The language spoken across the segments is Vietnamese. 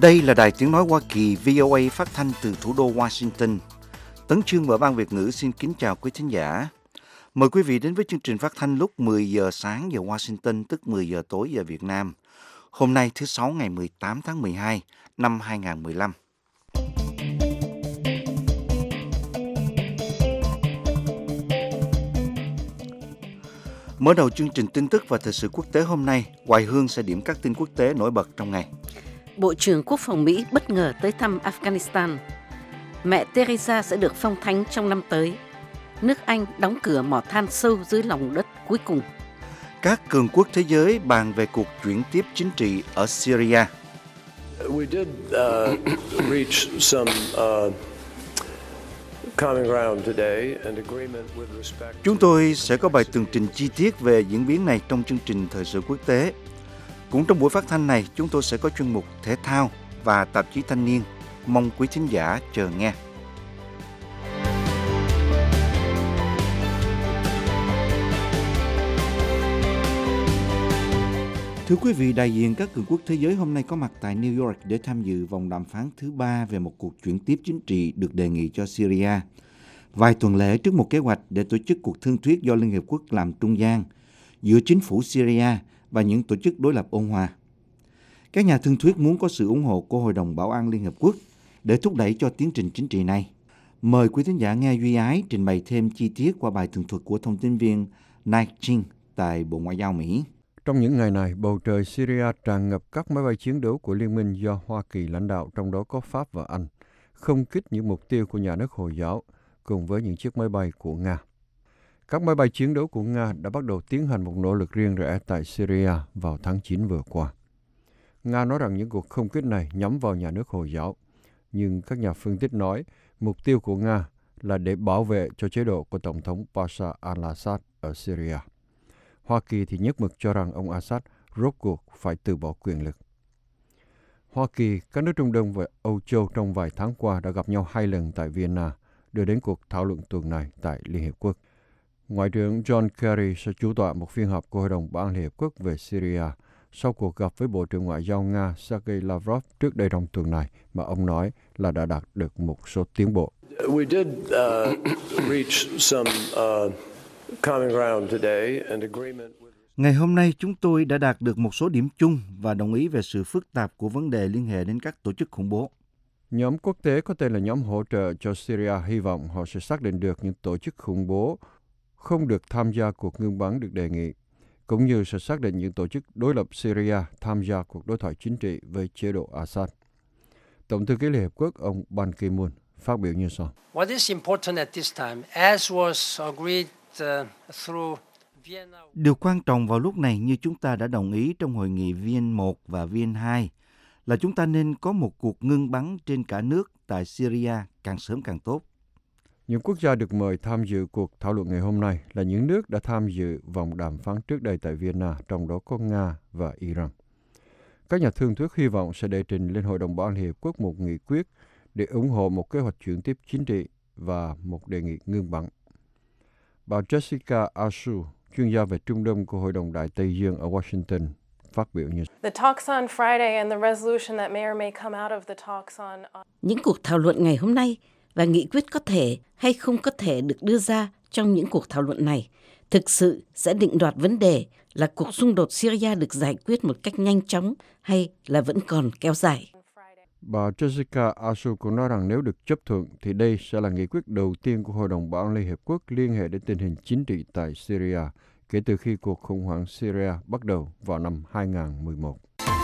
Đây là Đài Tiếng Nói Hoa Kỳ VOA phát thanh từ thủ đô Washington. Tấn Chương và Ban Việt ngữ xin kính chào quý thính giả. Mời quý vị đến với chương trình phát thanh lúc 10 giờ sáng giờ Washington, tức 10 giờ tối giờ Việt Nam. Hôm nay thứ Sáu ngày 18 tháng 12 năm 2015. Mở đầu chương trình tin tức và thời sự quốc tế hôm nay, Hoài Hương sẽ điểm các tin quốc tế nổi bật trong ngày. Bộ trưởng Quốc phòng Mỹ bất ngờ tới thăm Afghanistan. Mẹ Teresa sẽ được phong thánh trong năm tới. Nước Anh đóng cửa mỏ than sâu dưới lòng đất cuối cùng. Các cường quốc thế giới bàn về cuộc chuyển tiếp chính trị ở Syria. We did reach some common ground today and agreement with respect. Chúng tôi sẽ có bài tường trình chi tiết về diễn biến này trong chương trình thời sự quốc tế. Cũng trong buổi phát thanh này, chúng tôi sẽ có chuyên mục thể thao và tạp chí thanh niên. Mong quý thính giả chờ nghe. Thưa quý vị, đại diện các cường quốc thế giới hôm nay có mặt tại New York để tham dự vòng đàm phán thứ 3 về một cuộc chuyển tiếp chính trị được đề nghị cho Syria. Vài tuần lễ trước một kế hoạch để tổ chức cuộc thương thuyết do Liên Hiệp Quốc làm trung gian giữa chính phủ Syria và những tổ chức đối lập ôn hòa. Các nhà thương thuyết muốn có sự ủng hộ của Hội đồng Bảo an Liên Hợp Quốc để thúc đẩy cho tiến trình chính trị này. Mời quý thính giả nghe Duy Ái trình bày thêm chi tiết qua bài tường thuật của thông tin viên Nike Ching tại Bộ Ngoại giao Mỹ. Trong những ngày này, bầu trời Syria tràn ngập các máy bay chiến đấu của Liên minh do Hoa Kỳ lãnh đạo, trong đó có Pháp và Anh, không kích những mục tiêu của nhà nước Hồi giáo cùng với những chiếc máy bay của Nga. Các máy bay chiến đấu của Nga đã bắt đầu tiến hành một nỗ lực riêng rẽ tại Syria vào tháng 9 vừa qua. Nga nói rằng những cuộc không kích này nhắm vào nhà nước Hồi giáo, nhưng các nhà phân tích nói mục tiêu của Nga là để bảo vệ cho chế độ của Tổng thống Bashar al-Assad ở Syria. Hoa Kỳ thì nhất mực cho rằng ông Assad rốt cuộc phải từ bỏ quyền lực. Hoa Kỳ, các nước Trung Đông và Âu Châu trong vài tháng qua đã gặp nhau 2 lần tại Vienna, đưa đến cuộc thảo luận tuần này tại Liên Hiệp Quốc. Ngoại trưởng John Kerry sẽ chủ tọa một phiên họp của Hội đồng Bảo an Liên Hiệp Quốc về Syria sau cuộc gặp với Bộ trưởng Ngoại giao Nga Sergei Lavrov trước đây trong tuần này, mà ông nói là đã đạt được một số tiến bộ. We did reach some common ground today and agreement with. Ngày hôm nay, chúng tôi đã đạt được một số điểm chung và đồng ý về sự phức tạp của vấn đề liên hệ đến các tổ chức khủng bố. Nhóm quốc tế có tên là Nhóm Hỗ trợ cho Syria hy vọng họ sẽ xác định được những tổ chức khủng bố không được tham gia cuộc ngưng bắn được đề nghị, cũng như sẽ xác định những tổ chức đối lập Syria tham gia cuộc đối thoại chính trị với chế độ Assad. Tổng thư ký Liên Hợp Quốc ông Ban Ki-moon phát biểu như sau. What is important at this time, as was agreed through Vienna. Điều quan trọng vào lúc này, như chúng ta đã đồng ý trong hội nghị Viên 1 và Viên 2, là chúng ta nên có một cuộc ngưng bắn trên cả nước tại Syria càng sớm càng tốt. Những quốc gia được mời tham dự cuộc thảo luận ngày hôm nay là những nước đã tham dự vòng đàm phán trước đây tại Vienna, trong đó có Nga và Iran. Các nhà thương thuyết hy vọng sẽ đệ trình lên Hội đồng Bảo an Liên Hiệp Quốc một nghị quyết để ủng hộ một kế hoạch chuyển tiếp chính trị và một đề nghị ngưng bắn. Bà Jessica Asu, chuyên gia về Trung Đông của Hội đồng Đại Tây Dương ở Washington, phát biểu như Những cuộc thảo luận ngày hôm nay và nghị quyết có thể hay không có thể được đưa ra trong những cuộc thảo luận này thực sự sẽ định đoạt vấn đề là cuộc xung đột Syria được giải quyết một cách nhanh chóng hay là vẫn còn kéo dài. Bà Jessica Asu cũng nói rằng nếu được chấp thuận thì đây sẽ là nghị quyết đầu tiên của Hội đồng Bảo an Liên Hiệp Quốc liên hệ đến tình hình chính trị tại Syria kể từ khi cuộc khủng hoảng Syria bắt đầu vào năm 2011.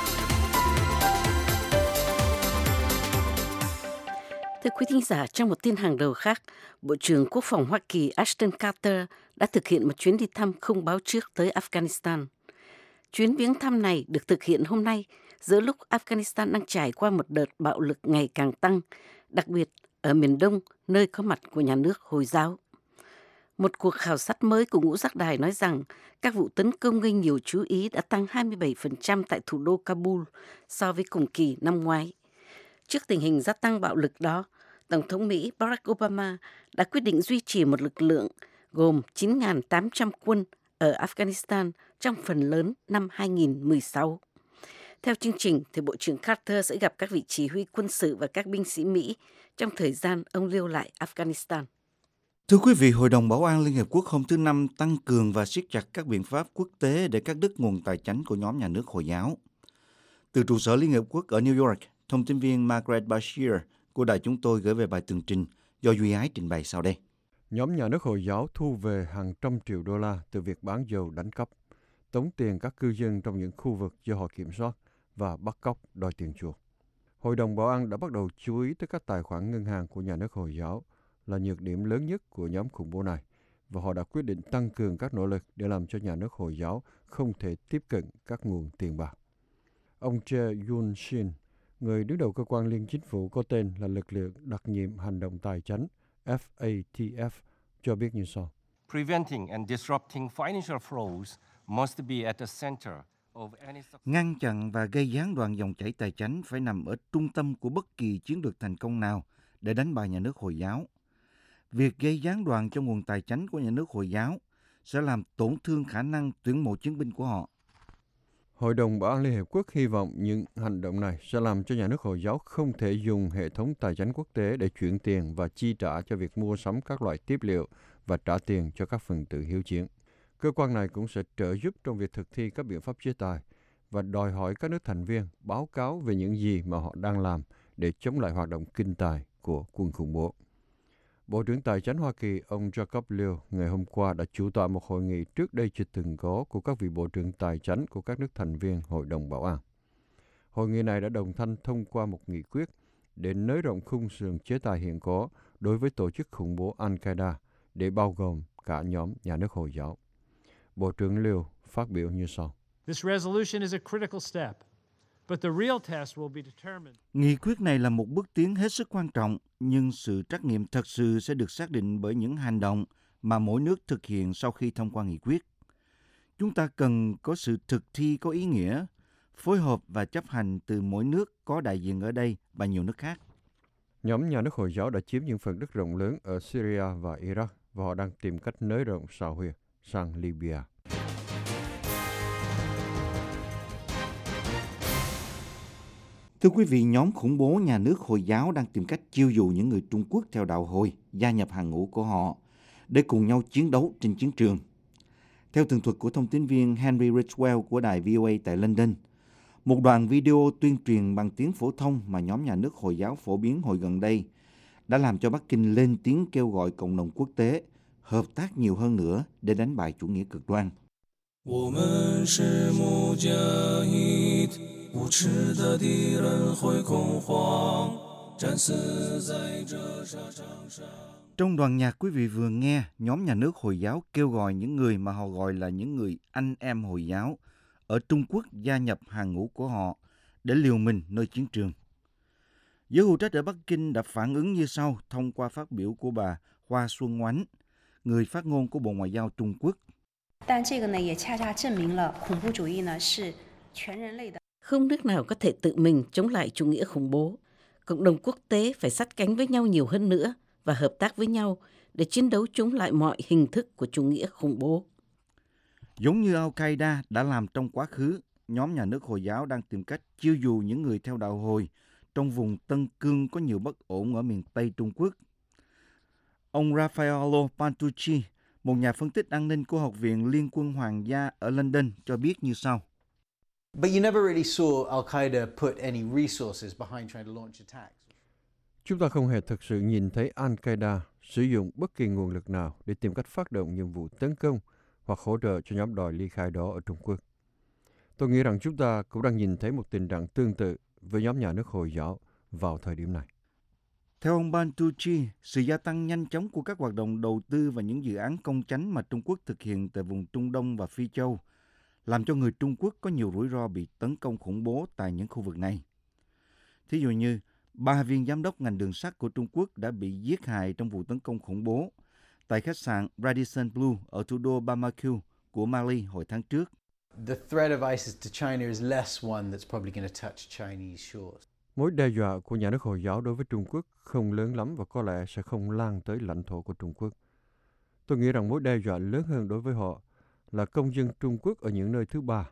Thưa quý thính giả, trong một tin hàng đầu khác, Bộ trưởng Quốc phòng Hoa Kỳ Ashton Carter đã thực hiện một chuyến đi thăm không báo trước tới Afghanistan. Chuyến viếng thăm này được thực hiện hôm nay giữa lúc Afghanistan đang trải qua một đợt bạo lực ngày càng tăng, đặc biệt ở miền Đông, nơi có mặt của nhà nước Hồi giáo. Một cuộc khảo sát mới của Ngũ Giác Đài nói rằng các vụ tấn công gây nhiều chú ý đã tăng 27% tại thủ đô Kabul so với cùng kỳ năm ngoái. Trước tình hình gia tăng bạo lực đó, Tổng thống Mỹ Barack Obama đã quyết định duy trì một lực lượng gồm 9.800 quân ở Afghanistan trong phần lớn năm 2016. Theo chương trình, thì Bộ trưởng Carter sẽ gặp các vị chỉ huy quân sự và các binh sĩ Mỹ trong thời gian ông lưu lại Afghanistan. Thưa quý vị, Hội đồng Bảo an Liên Hiệp Quốc hôm thứ Năm tăng cường và siết chặt các biện pháp quốc tế để cắt đứt nguồn tài chánh của nhóm nhà nước Hồi giáo. Từ trụ sở Liên Hiệp Quốc ở New York, thông tin viên Margaret Bashir của đài chúng tôi gửi về bài tường trình do Duy Ái trình bày sau đây. Nhóm nhà nước Hồi giáo thu về hàng trăm triệu đô la từ việc bán dầu đánh cắp, tống tiền các cư dân trong những khu vực do họ kiểm soát và bắt cóc đòi tiền chuộc. Hội đồng Bảo an đã bắt đầu chú ý tới các tài khoản ngân hàng của nhà nước Hồi giáo là nhược điểm lớn nhất của nhóm khủng bố này, và họ đã quyết định tăng cường các nỗ lực để làm cho nhà nước Hồi giáo không thể tiếp cận các nguồn tiền bạc. Ông Jae Yoon Shin, người đứng đầu cơ quan liên chính phủ có tên là Lực lượng đặc nhiệm hành động tài chánh FATF, cho biết như sau. Preventing and disrupting financial flows must be at the center of any... Ngăn chặn và gây gián đoạn dòng chảy tài chánh phải nằm ở trung tâm của bất kỳ chiến lược thành công nào để đánh bại nhà nước Hồi giáo. Việc gây gián đoạn cho nguồn tài chánh của nhà nước Hồi giáo sẽ làm tổn thương khả năng tuyển mộ chiến binh của họ. Hội đồng Bảo an Liên Hiệp Quốc hy vọng những hành động này sẽ làm cho nhà nước Hồi giáo không thể dùng hệ thống tài chánh quốc tế để chuyển tiền và chi trả cho việc mua sắm các loại tiếp liệu và trả tiền cho các phần tử hiếu chiến. Cơ quan này cũng sẽ trợ giúp trong việc thực thi các biện pháp chế tài và đòi hỏi các nước thành viên báo cáo về những gì mà họ đang làm để chống lại hoạt động kinh tài của quân khủng bố. Bộ trưởng Tài chánh Hoa Kỳ ông Jacob Lew ngày hôm qua đã chủ tọa một hội nghị trước đây chưa từng có của các vị bộ trưởng tài chánh của các nước thành viên Hội đồng Bảo an. Hội nghị này đã đồng thanh thông qua một nghị quyết để nới rộng khung sườn chế tài hiện có đối với tổ chức khủng bố Al-Qaeda để bao gồm cả nhóm nhà nước Hồi giáo. Bộ trưởng Lew phát biểu như sau. This resolution is a critical step. But the real test will be determined. Nghị quyết này là một bước tiến hết sức quan trọng, nhưng sự trắc nghiệm thật sự sẽ được xác định bởi những hành động mà mỗi nước thực hiện sau khi thông qua nghị quyết. Chúng ta cần có sự thực thi có ý nghĩa, phối hợp và chấp hành từ mỗi nước có đại diện ở đây và nhiều nước khác. Nhóm nhà nước Hồi giáo đã chiếm những phần đất rộng lớn ở Syria và Iraq, và họ đang tìm cách nới rộng sao huyệt sang Libya. Thưa quý vị, nhóm khủng bố nhà nước Hồi giáo đang tìm cách chiêu dụ những người Trung Quốc theo đạo Hồi gia nhập hàng ngũ của họ để cùng nhau chiến đấu trên chiến trường. Theo tường thuật của thông tin viên Henry Ridgwell của đài VOA tại London, một đoạn video tuyên truyền bằng tiếng phổ thông mà nhóm nhà nước Hồi giáo phổ biến hồi gần đây đã làm cho Bắc Kinh lên tiếng kêu gọi cộng đồng quốc tế hợp tác nhiều hơn nữa để đánh bại chủ nghĩa cực đoan. Trong đoạn nhạc quý vị vừa nghe, nhóm nhà nước Hồi giáo kêu gọi những người mà họ gọi là những người anh em Hồi giáo ở Trung Quốc gia nhập hàng ngũ của họ để liều mình nơi chiến trường. Giới hữu trách ở Bắc Kinh đã phản ứng như sau thông qua phát biểu của bà Hoa Xuân Oánh, người phát ngôn của Bộ Ngoại giao Trung Quốc. Không nước nào có thể tự mình chống lại chủ nghĩa khủng bố. Cộng đồng quốc tế phải sát cánh với nhau nhiều hơn nữa và hợp tác với nhau để chiến đấu chống lại mọi hình thức của chủ nghĩa khủng bố. Giống như Al-Qaeda đã làm trong quá khứ, nhóm nhà nước Hồi giáo đang tìm cách chiêu dụ những người theo đạo Hồi trong vùng Tân Cương có nhiều bất ổn ở miền Tây Trung Quốc. Ông Raffaello Pantucci, một nhà phân tích an ninh của Học viện Liên quân Hoàng gia ở London, cho biết như sau. But you never really saw Al-Qaeda put any resources behind trying to launch attacks. Chúng ta không hề thực sự nhìn thấy Al-Qaeda sử dụng bất kỳ nguồn lực nào để tìm cách phát động những vụ tấn công hoặc hỗ trợ cho nhóm đòi ly khai đó ở Trung Quốc. Tôi nghĩ rằng chúng ta cũng đang nhìn thấy một tình trạng tương tự với nhóm nhà nước Hồi giáo vào thời điểm này. Theo ông Pantucci, sự gia tăng nhanh chóng của các hoạt động đầu tư và những dự án công chánh mà Trung Quốc thực hiện tại vùng Trung Đông và Phi Châu làm cho người Trung Quốc có nhiều rủi ro bị tấn công khủng bố tại những khu vực này. Thí dụ như, 3 viên giám đốc ngành đường sắt của Trung Quốc đã bị giết hại trong vụ tấn công khủng bố tại khách sạn Radisson Blu ở thủ đô Bamako của Mali hồi tháng trước. The threat of ISIS to China is less one that's probably going to touch Chinese shores. Mối đe dọa của nhà nước Hồi giáo đối với Trung Quốc không lớn lắm và có lẽ sẽ không lan tới lãnh thổ của Trung Quốc. Tôi nghĩ rằng mối đe dọa lớn hơn đối với họ là công dân Trung Quốc ở những nơi thứ ba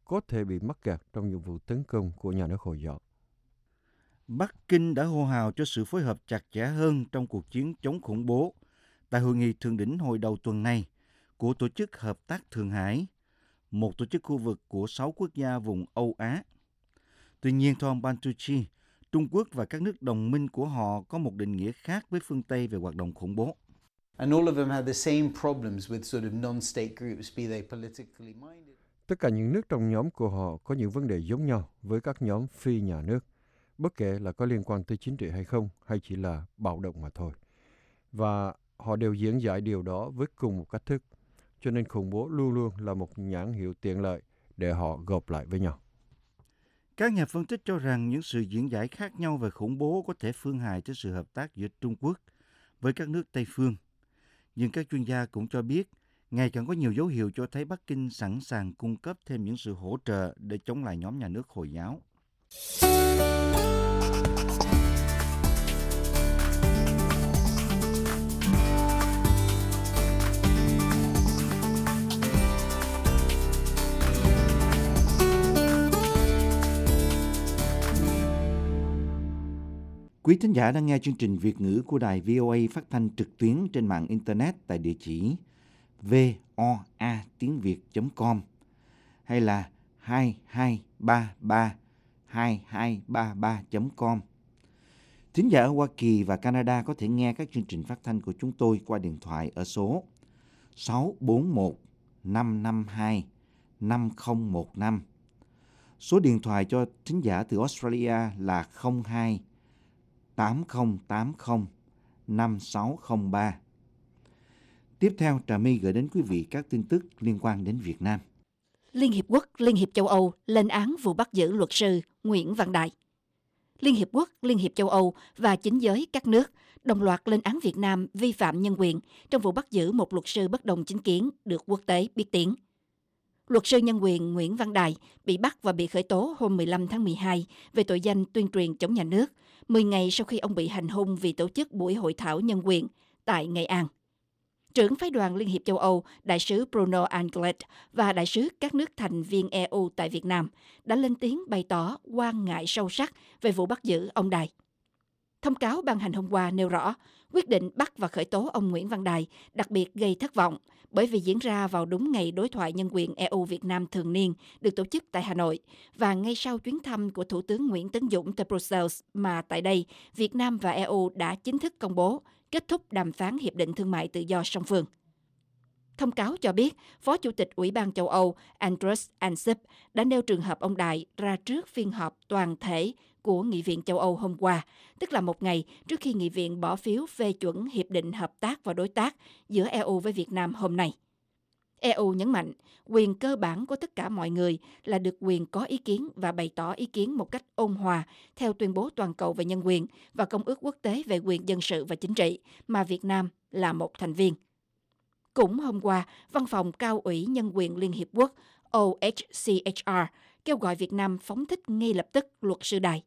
có thể bị mắc kẹt trong những vụ tấn công của nhà nước Hồi giáo. Bắc Kinh đã hô hào cho sự phối hợp chặt chẽ hơn trong cuộc chiến chống khủng bố tại hội nghị thượng đỉnh hồi đầu tuần này của Tổ chức Hợp tác Thượng Hải, một tổ chức khu vực của 6 quốc gia vùng Âu Á. Tuy nhiên, theo ông Bantucci, Trung Quốc và các nước đồng minh của họ có một định nghĩa khác với phương Tây về hoạt động khủng bố. And all of them have the same problems with sort of non-state groups, be they politically minded. Tất cả những nước trong nhóm của họ có những vấn đề giống nhau với các nhóm phi nhà nước, bất kể là có liên quan tới chính trị hay không, hay chỉ là bạo động mà thôi. Và họ đều diễn giải điều đó với cùng một cách thức. Cho nên khủng bố luôn luôn là một nhãn hiệu tiện lợi để họ gộp lại với nhau. Các nhà phân tích cho rằng những sự diễn giải khác nhau về khủng bố có thể phương hại tới sự hợp tác giữa Trung Quốc với các nước Tây phương. Nhưng các chuyên gia cũng cho biết, ngày càng có nhiều dấu hiệu cho thấy Bắc Kinh sẵn sàng cung cấp thêm những sự hỗ trợ để chống lại nhóm nhà nước Hồi giáo. Quý thính giả đang nghe chương trình Việt ngữ của đài VOA phát thanh trực tuyến trên mạng Internet tại địa chỉ voatiếngviet.com hay là 22332233.com. Thính giả ở Hoa Kỳ và Canada có thể nghe các chương trình phát thanh của chúng tôi qua điện thoại ở số 641 552 5015. Số điện thoại cho thính giả từ Australia là 02 8080 5603. Tiếp theo, Trà My gửi đến quý vị các tin tức liên quan đến Việt Nam. Liên Hiệp Quốc, Liên Hiệp Châu Âu lên án vụ bắt giữ luật sư Nguyễn Văn Đài. Liên Hiệp Quốc, Liên Hiệp Châu Âu và chính giới các nước đồng loạt lên án Việt Nam vi phạm nhân quyền trong vụ bắt giữ một luật sư bất đồng chính kiến được quốc tế biết tiếng. Luật sư nhân quyền Nguyễn Văn Đài bị bắt và bị khởi tố hôm 15 tháng 12 về tội danh tuyên truyền chống nhà nước, 10 ngày sau khi ông bị hành hung vì tổ chức buổi hội thảo nhân quyền tại Nghệ An. Trưởng phái đoàn Liên hiệp châu Âu, đại sứ Bruno Anglet và đại sứ các nước thành viên EU tại Việt Nam đã lên tiếng bày tỏ quan ngại sâu sắc về vụ bắt giữ ông Đài. Thông cáo ban hành hôm qua nêu rõ, quyết định bắt và khởi tố ông Nguyễn Văn Đài đặc biệt gây thất vọng bởi vì diễn ra vào đúng ngày đối thoại nhân quyền EU Việt Nam thường niên được tổ chức tại Hà Nội và ngay sau chuyến thăm của Thủ tướng Nguyễn Tấn Dũng tới Brussels mà tại đây Việt Nam và EU đã chính thức công bố kết thúc đàm phán Hiệp định Thương mại Tự do song phương. Thông cáo cho biết, Phó Chủ tịch Ủy ban châu Âu Andrus Ansip đã nêu trường hợp ông Đài ra trước phiên họp toàn thể của Nghị viện châu Âu hôm qua, tức là một ngày trước khi Nghị viện bỏ phiếu phê chuẩn Hiệp định Hợp tác và Đối tác giữa EU với Việt Nam hôm nay. EU nhấn mạnh, quyền cơ bản của tất cả mọi người là được quyền có ý kiến và bày tỏ ý kiến một cách ôn hòa theo tuyên bố toàn cầu về nhân quyền và Công ước Quốc tế về quyền dân sự và chính trị mà Việt Nam là một thành viên. Cũng hôm qua, Văn phòng Cao ủy Nhân quyền Liên Hiệp Quốc OHCHR kêu gọi Việt Nam phóng thích ngay lập tức luật sư Đài.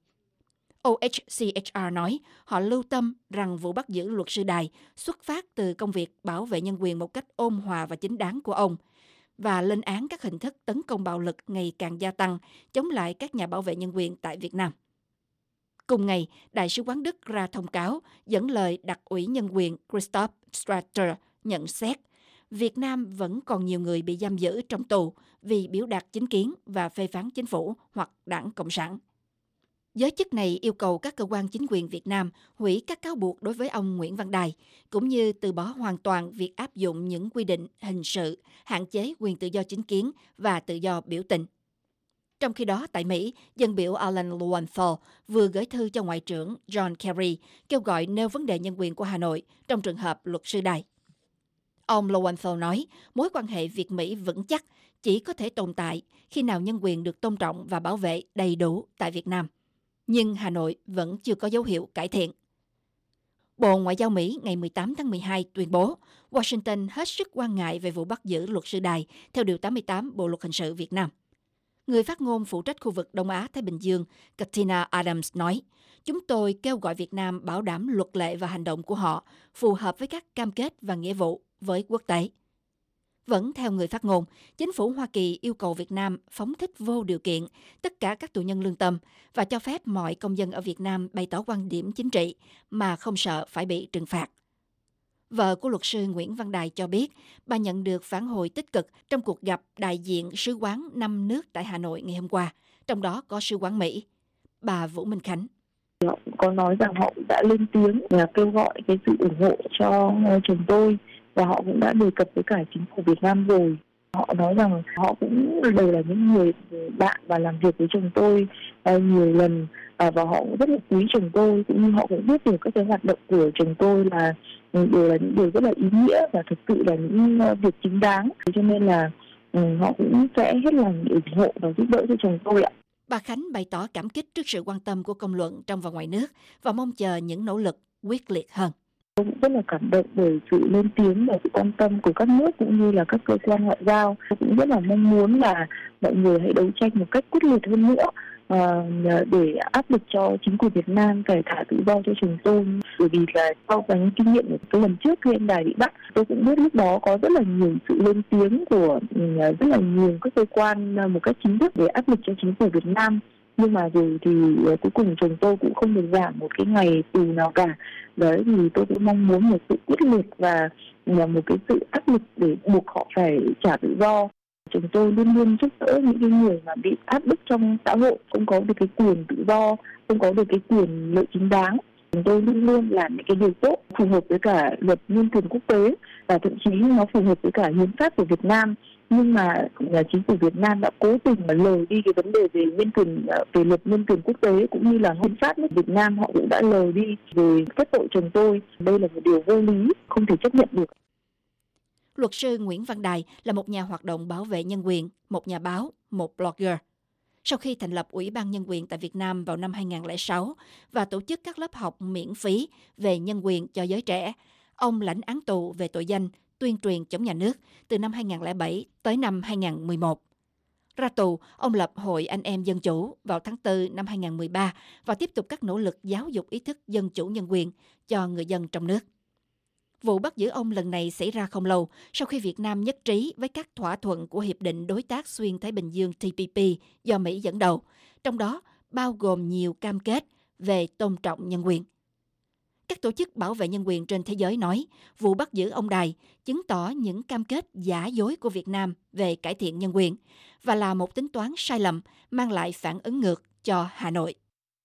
OHCHR nói họ lưu tâm rằng vụ bắt giữ luật sư Đài xuất phát từ công việc bảo vệ nhân quyền một cách ôn hòa và chính đáng của ông và lên án các hình thức tấn công bạo lực ngày càng gia tăng chống lại các nhà bảo vệ nhân quyền tại Việt Nam. Cùng ngày, Đại sứ quán Đức ra thông cáo dẫn lời đặc ủy nhân quyền Christoph Strater nhận xét Việt Nam vẫn còn nhiều người bị giam giữ trong tù vì biểu đạt chính kiến và phê phán chính phủ hoặc đảng Cộng sản. Giới chức này yêu cầu các cơ quan chính quyền Việt Nam hủy các cáo buộc đối với ông Nguyễn Văn Đài, cũng như từ bỏ hoàn toàn việc áp dụng những quy định hình sự, hạn chế quyền tự do chính kiến và tự do biểu tình. Trong khi đó, tại Mỹ, dân biểu Alan Lowenthal vừa gửi thư cho Ngoại trưởng John Kerry kêu gọi nêu vấn đề nhân quyền của Hà Nội trong trường hợp luật sư Đài. Ông Lowenthal nói, mối quan hệ Việt-Mỹ vững chắc chỉ có thể tồn tại khi nào nhân quyền được tôn trọng và bảo vệ đầy đủ tại Việt Nam. Nhưng Hà Nội vẫn chưa có dấu hiệu cải thiện. Bộ Ngoại giao Mỹ ngày 18 tháng 12 tuyên bố Washington hết sức quan ngại về vụ bắt giữ luật sư Đài theo Điều 88 Bộ Luật Hình sự Việt Nam. Người phát ngôn phụ trách khu vực Đông Á-Thái Bình Dương Katina Adams nói, chúng tôi kêu gọi Việt Nam bảo đảm luật lệ và hành động của họ phù hợp với các cam kết và nghĩa vụ với quốc tế. Vẫn theo người phát ngôn, chính phủ Hoa Kỳ yêu cầu Việt Nam phóng thích vô điều kiện tất cả các tù nhân lương tâm và cho phép mọi công dân ở Việt Nam bày tỏ quan điểm chính trị mà không sợ phải bị trừng phạt. Vợ của luật sư Nguyễn Văn Đài cho biết, bà nhận được phản hồi tích cực trong cuộc gặp đại diện sứ quán 5 nước tại Hà Nội ngày hôm qua, trong đó có sứ quán Mỹ. Bà Vũ Minh Khánh. Họ cũng có nói rằng họ đã lên tiếng và kêu gọi cái sự ủng hộ cho chồng tôi, và họ cũng đã đề cập với cả chính phủ Việt Nam rồi. Họ nói rằng họ cũng đều là những người bạn và làm việc với chồng tôi nhiều lần, và họ cũng rất là quý chồng tôi, cũng như họ cũng biết được các cái hoạt động của chồng tôi là những điều rất là ý nghĩa và thực sự là những việc chính đáng. Cho nên là họ cũng sẽ hết lòng ủng hộ và giúp đỡ cho chồng tôi ạ. Bà Khánh bày tỏ cảm kích trước sự quan tâm của công luận trong và ngoài nước và mong chờ những nỗ lực quyết liệt hơn. Tôi cũng rất là cảm động bởi sự lên tiếng và sự quan tâm của các nước cũng như là các cơ quan ngoại giao. Tôi cũng rất là mong muốn là mọi người hãy đấu tranh một cách quyết liệt hơn nữa để áp lực cho chính quyền Việt Nam cải thả tự do cho chồng tôi. Bởi vì là sau những kinh nghiệm của cái lần trước khi anh Đài bị bắt, tôi cũng biết lúc đó có rất là nhiều sự lên tiếng của rất là nhiều các cơ quan một cách chính thức để áp lực cho chính phủ Việt Nam. Nhưng mà rồi thì cuối cùng chồng tôi cũng không được giảm một cái ngày tù nào cả. Đấy thì tôi cũng mong muốn một sự quyết liệt và một cái sự áp lực để buộc họ phải trả tự do. Chúng tôi luôn luôn giúp đỡ những cái người mà bị áp bức trong xã hội, không có được cái quyền tự do, không có được cái quyền lợi chính đáng. Chúng tôi luôn luôn làm những cái điều tốt, phù hợp với cả luật nhân quyền quốc tế và thậm chí nó phù hợp với cả hiến pháp của Việt Nam. Nhưng mà chính phủ Việt Nam đã cố tình mà lờ đi cái vấn đề về nhân quyền, về luật nhân quyền quốc tế cũng như là hiến pháp nước Việt Nam, họ cũng đã lờ đi về kết tội chồng tôi. Đây là một điều vô lý, không thể chấp nhận được. Luật sư Nguyễn Văn Đài là một nhà hoạt động bảo vệ nhân quyền, một nhà báo, một blogger. Sau khi thành lập Ủy ban Nhân quyền tại Việt Nam vào năm 2006 và tổ chức các lớp học miễn phí về nhân quyền cho giới trẻ, ông lãnh án tù về tội danh tuyên truyền chống nhà nước từ năm 2007 tới năm 2011. Ra tù, ông lập Hội Anh em Dân Chủ vào tháng 4 năm 2013 và tiếp tục các nỗ lực giáo dục ý thức dân chủ nhân quyền cho người dân trong nước. Vụ bắt giữ ông lần này xảy ra không lâu sau khi Việt Nam nhất trí với các thỏa thuận của Hiệp định Đối tác Xuyên Thái Bình Dương TPP do Mỹ dẫn đầu, trong đó bao gồm nhiều cam kết về tôn trọng nhân quyền. Các tổ chức bảo vệ nhân quyền trên thế giới nói vụ bắt giữ ông Đài chứng tỏ những cam kết giả dối của Việt Nam về cải thiện nhân quyền và là một tính toán sai lầm mang lại phản ứng ngược cho Hà Nội.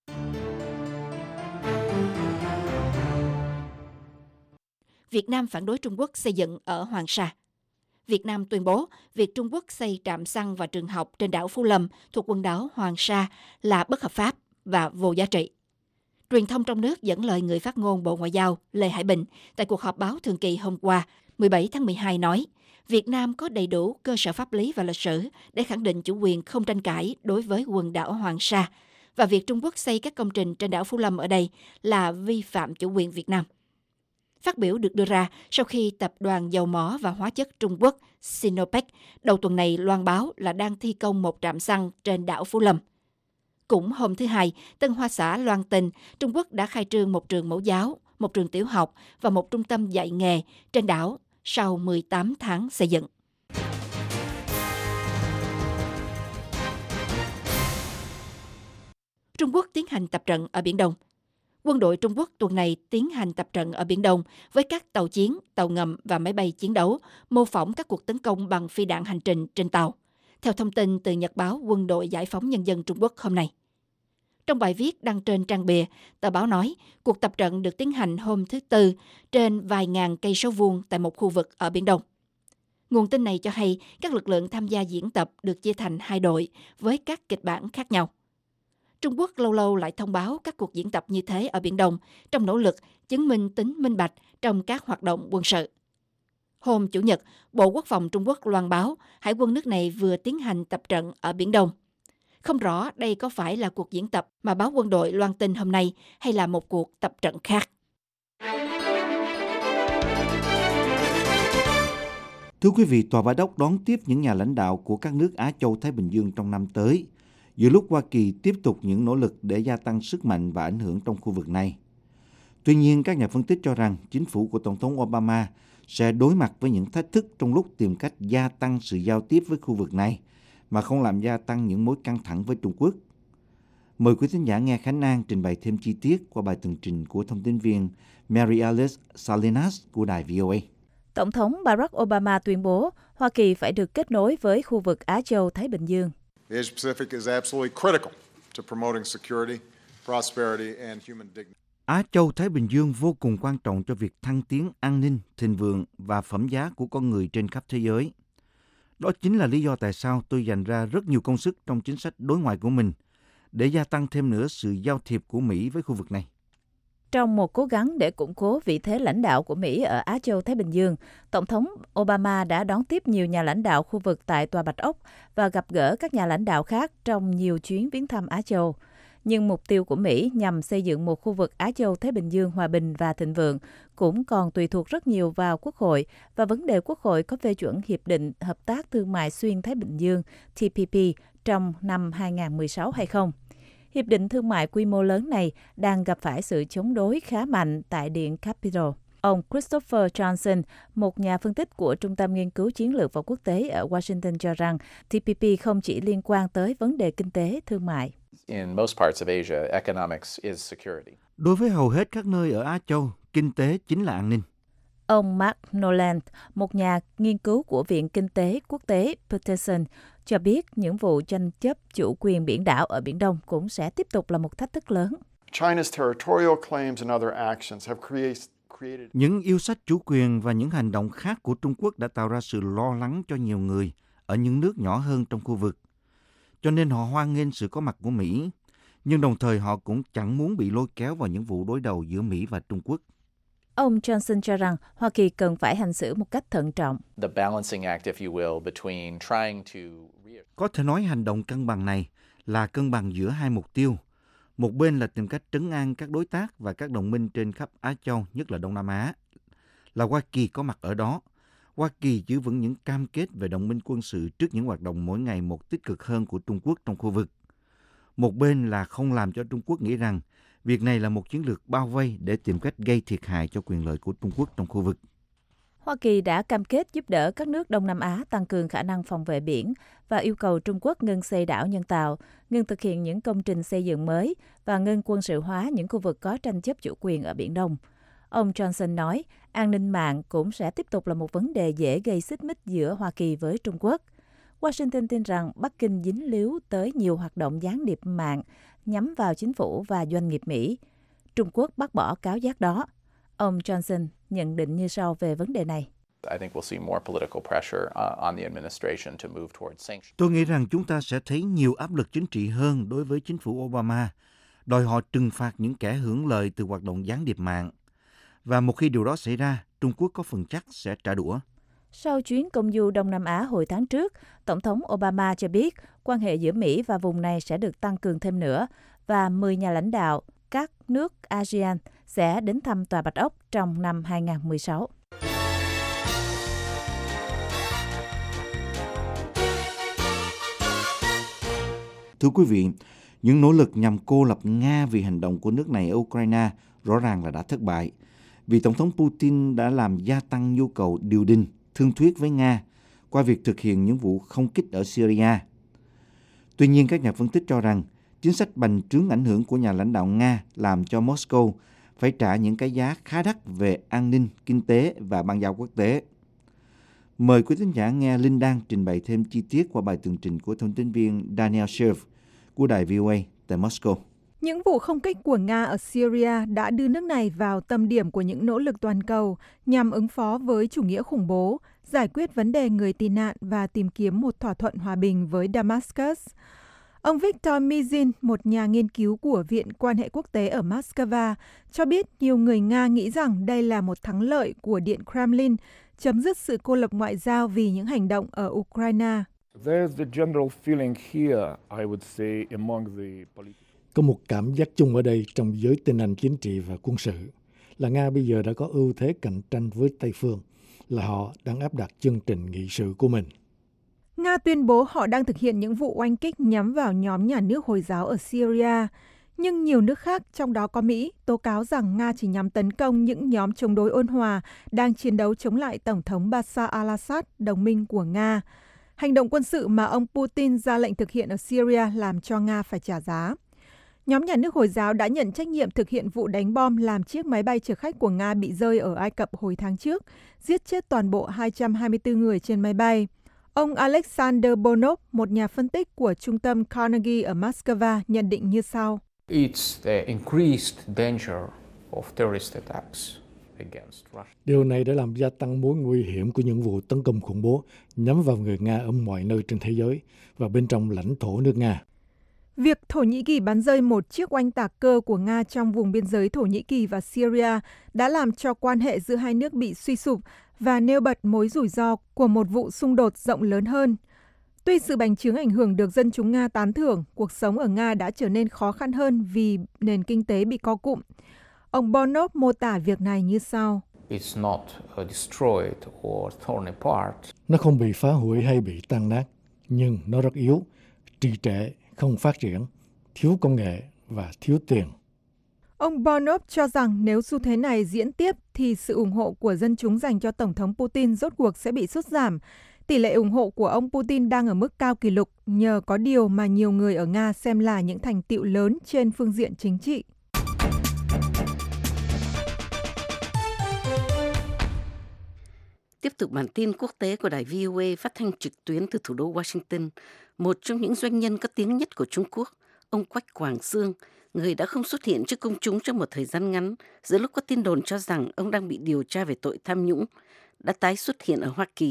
Việt Nam phản đối Trung Quốc xây dựng ở Hoàng Sa. Việt Nam tuyên bố việc Trung Quốc xây trạm xăng và trường học trên đảo Phú Lâm thuộc quần đảo Hoàng Sa là bất hợp pháp và vô giá trị. Truyền thông trong nước dẫn lời người phát ngôn Bộ Ngoại giao Lê Hải Bình tại cuộc họp báo thường kỳ hôm qua, 17 tháng 12 nói, Việt Nam có đầy đủ cơ sở pháp lý và lịch sử để khẳng định chủ quyền không tranh cãi đối với quần đảo Hoàng Sa, và việc Trung Quốc xây các công trình trên đảo Phú Lâm ở đây là vi phạm chủ quyền Việt Nam. Phát biểu được đưa ra sau khi Tập đoàn Dầu mỏ và Hóa chất Trung Quốc Sinopec đầu tuần này loan báo là đang thi công một trạm xăng trên đảo Phú Lâm. Cũng hôm thứ Hai, Tân Hoa Xã loan tin Trung Quốc đã khai trương một trường mẫu giáo, một trường tiểu học và một trung tâm dạy nghề trên đảo sau 18 tháng xây dựng. Trung Quốc tiến hành tập trận ở Biển Đông. Quân đội Trung Quốc tuần này tiến hành tập trận ở Biển Đông với các tàu chiến, tàu ngầm và máy bay chiến đấu, mô phỏng các cuộc tấn công bằng phi đạn hành trình trên tàu, theo thông tin từ Nhật báo Quân đội Giải phóng Nhân dân Trung Quốc hôm nay. Trong bài viết đăng trên trang bìa, tờ báo nói cuộc tập trận được tiến hành hôm thứ Tư trên vài ngàn cây số vuông tại một khu vực ở Biển Đông. Nguồn tin này cho hay các lực lượng tham gia diễn tập được chia thành hai đội với các kịch bản khác nhau. Trung Quốc lâu lâu lại thông báo các cuộc diễn tập như thế ở Biển Đông trong nỗ lực chứng minh tính minh bạch trong các hoạt động quân sự. Hôm Chủ nhật, Bộ Quốc phòng Trung Quốc loan báo Hải quân nước này vừa tiến hành tập trận ở Biển Đông. Không rõ đây có phải là cuộc diễn tập mà báo quân đội loan tin hôm nay hay là một cuộc tập trận khác. Thưa quý vị, Tòa Bạch Ốc đón tiếp những nhà lãnh đạo của các nước Á Châu Thái Bình Dương trong năm tới, giữa lúc Hoa Kỳ tiếp tục những nỗ lực để gia tăng sức mạnh và ảnh hưởng trong khu vực này. Tuy nhiên, các nhà phân tích cho rằng chính phủ của Tổng thống Obama sẽ đối mặt với những thách thức trong lúc tìm cách gia tăng sự giao tiếp với khu vực này mà không làm gia tăng những mối căng thẳng với Trung Quốc. Mời quý thính giả nghe Khánh An trình bày thêm chi tiết qua bài tường trình của thông tin viên Mary Alice Salinas của đài VOA. Tổng thống Barack Obama tuyên bố Hoa Kỳ phải được kết nối với khu vực Á Châu-Thái Bình Dương. The Asia-Pacific is absolutely critical to promoting security, prosperity and human dignity. Á Châu Thái Bình Dương vô cùng quan trọng cho việc thăng tiến an ninh, thịnh vượng và phẩm giá của con người trên khắp thế giới. Đó chính là lý do tại sao tôi dành ra rất nhiều công sức trong chính sách đối ngoại của mình để gia tăng thêm nữa sự giao thiệp của Mỹ với khu vực này. Trong một cố gắng để củng cố vị thế lãnh đạo của Mỹ ở Á Châu Thái Bình Dương, Tổng thống Obama đã đón tiếp nhiều nhà lãnh đạo khu vực tại Tòa Bạch Ốc và gặp gỡ các nhà lãnh đạo khác trong nhiều chuyến viếng thăm Á Châu. Nhưng mục tiêu của Mỹ nhằm xây dựng một khu vực Á Châu Thái Bình Dương hòa bình và thịnh vượng cũng còn tùy thuộc rất nhiều vào Quốc hội và vấn đề Quốc hội có phê chuẩn Hiệp định Hợp tác Thương mại Xuyên Thái Bình Dương TPP trong năm 2016 hay không. Hiệp định thương mại quy mô lớn này đang gặp phải sự chống đối khá mạnh tại Điện Capitol. Ông Christopher Johnson, một nhà phân tích của Trung tâm Nghiên cứu Chiến lược và Quốc tế ở Washington cho rằng TPP không chỉ liên quan tới vấn đề kinh tế, thương mại. Đối với hầu hết các nơi ở Á Châu, kinh tế chính là an ninh. Ông Mark Noland, một nhà nghiên cứu của Viện Kinh tế Quốc tế Peterson, cho biết những vụ tranh chấp chủ quyền biển đảo ở Biển Đông cũng sẽ tiếp tục là một thách thức lớn. Những yêu sách chủ quyền và những hành động khác của Trung Quốc đã tạo ra sự lo lắng cho nhiều người ở những nước nhỏ hơn trong khu vực. Cho nên họ hoan nghênh sự có mặt của Mỹ, nhưng đồng thời họ cũng chẳng muốn bị lôi kéo vào những vụ đối đầu giữa Mỹ và Trung Quốc. Ông Johnson cho rằng Hoa Kỳ cần phải hành xử một cách thận trọng. Có thể nói hành động cân bằng này là cân bằng giữa hai mục tiêu. Một bên là tìm cách trấn an các đối tác và các đồng minh trên khắp Á Châu, nhất là Đông Nam Á, là Hoa Kỳ có mặt ở đó. Hoa Kỳ giữ vững những cam kết về đồng minh quân sự trước những hoạt động mỗi ngày một tích cực hơn của Trung Quốc trong khu vực. Một bên là không làm cho Trung Quốc nghĩ rằng việc này là một chiến lược bao vây để tìm cách gây thiệt hại cho quyền lợi của Trung Quốc trong khu vực. Hoa Kỳ đã cam kết giúp đỡ các nước Đông Nam Á tăng cường khả năng phòng vệ biển và yêu cầu Trung Quốc ngưng xây đảo nhân tạo, ngưng thực hiện những công trình xây dựng mới và ngưng quân sự hóa những khu vực có tranh chấp chủ quyền ở Biển Đông. Ông Johnson nói, an ninh mạng cũng sẽ tiếp tục là một vấn đề dễ gây xích mích giữa Hoa Kỳ với Trung Quốc. Washington tin rằng Bắc Kinh dính líu tới nhiều hoạt động gián điệp mạng nhắm vào chính phủ và doanh nghiệp Mỹ. Trung Quốc bác bỏ cáo giác đó. Ông Johnson nhận định như sau về vấn đề này. Tôi nghĩ rằng chúng ta sẽ thấy nhiều áp lực chính trị hơn đối với chính phủ Obama, đòi họ trừng phạt những kẻ hưởng lợi từ hoạt động gián điệp mạng. Và một khi điều đó xảy ra, Trung Quốc có phần chắc sẽ trả đũa. Sau chuyến công du Đông Nam Á hồi tháng trước, Tổng thống Obama cho biết quan hệ giữa Mỹ và vùng này sẽ được tăng cường thêm nữa và 10 nhà lãnh đạo các nước ASEAN sẽ đến thăm Tòa Bạch Ốc trong năm 2016. Thưa quý vị, những nỗ lực nhằm cô lập Nga vì hành động của nước này ở Ukraine rõ ràng là đã thất bại, vì Tổng thống Putin đã làm gia tăng nhu cầu điều đình, thương thuyết với Nga qua việc thực hiện những vụ không kích ở Syria. Tuy nhiên, các nhà phân tích cho rằng chính sách bành trướng ảnh hưởng của nhà lãnh đạo Nga làm cho Moscow phải trả những cái giá khá đắt về an ninh, kinh tế và bang giao quốc tế. Mời quý thính giả nghe Linh Đan trình bày thêm chi tiết qua bài tường trình của thông tin viên Daniel Scherf của đài VOA tại Moscow. Những vụ không kích của Nga ở Syria đã đưa nước này vào tâm điểm của những nỗ lực toàn cầu nhằm ứng phó với chủ nghĩa khủng bố, giải quyết vấn đề người tị nạn và tìm kiếm một thỏa thuận hòa bình với Damascus. Ông Viktor Mizin, một nhà nghiên cứu của Viện Quan hệ Quốc tế ở Moscow, cho biết nhiều người Nga nghĩ rằng đây là một thắng lợi của Điện Kremlin, chấm dứt sự cô lập ngoại giao vì những hành động ở Ukraine. Có một cảm giác chung ở đây trong giới tin Anh chính trị và quân sự là Nga bây giờ đã có ưu thế cạnh tranh với Tây phương, là họ đang áp đặt chương trình nghị sự của mình. Nga tuyên bố họ đang thực hiện những vụ oanh kích nhắm vào nhóm nhà nước Hồi giáo ở Syria, Nhưng nhiều nước khác, trong đó có Mỹ, tố cáo rằng Nga chỉ nhằm tấn công những nhóm chống đối ôn hòa đang chiến đấu chống lại Tổng thống Bashar al-Assad, đồng minh của Nga. Hành động quân sự mà ông Putin ra lệnh thực hiện ở Syria làm cho Nga phải trả giá. Nhóm nhà nước Hồi giáo đã nhận trách nhiệm thực hiện vụ đánh bom làm chiếc máy bay chở khách của Nga bị rơi ở Ai Cập hồi tháng trước, giết chết toàn bộ 224 người trên máy bay. Ông Alexander Bonov, một nhà phân tích của trung tâm Carnegie ở Moscow, nhận định như sau. It's the increased danger of terrorist attacks against Russia. Điều này đã làm gia tăng mối nguy hiểm của những vụ tấn công khủng bố nhắm vào người Nga ở mọi nơi trên thế giới và bên trong lãnh thổ nước Nga. Việc Thổ Nhĩ Kỳ bắn rơi một chiếc oanh tạc cơ của Nga trong vùng biên giới Thổ Nhĩ Kỳ và Syria đã làm cho quan hệ giữa hai nước bị suy sụp và nêu bật mối rủi ro của một vụ xung đột rộng lớn hơn. Tuy sự bành trướng ảnh hưởng được dân chúng Nga tán thưởng, cuộc sống ở Nga đã trở nên khó khăn hơn vì nền kinh tế bị co cụm. Ông Bonov mô tả việc này như sau. It's not destroyed or torn apart. Nó không bị phá hủy hay bị tan nát, nhưng nó rất yếu, trì trệ, không phát triển, thiếu công nghệ và thiếu tiền. Ông Bonov cho rằng nếu xu thế này diễn tiếp thì sự ủng hộ của dân chúng dành cho Tổng thống Putin rốt cuộc sẽ bị sút giảm. Tỷ lệ ủng hộ của ông Putin đang ở mức cao kỷ lục nhờ có điều mà nhiều người ở Nga xem là những thành tựu lớn trên phương diện chính trị. Tiếp tục bản tin quốc tế của đài VOA phát thanh trực tuyến từ thủ đô Washington, một trong những doanh nhân có tiếng nhất của Trung Quốc, ông Quách Quảng Sương, người đã không xuất hiện trước công chúng trong một thời gian ngắn giữa lúc có tin đồn cho rằng ông đang bị điều tra về tội tham nhũng, đã tái xuất hiện ở Hoa Kỳ.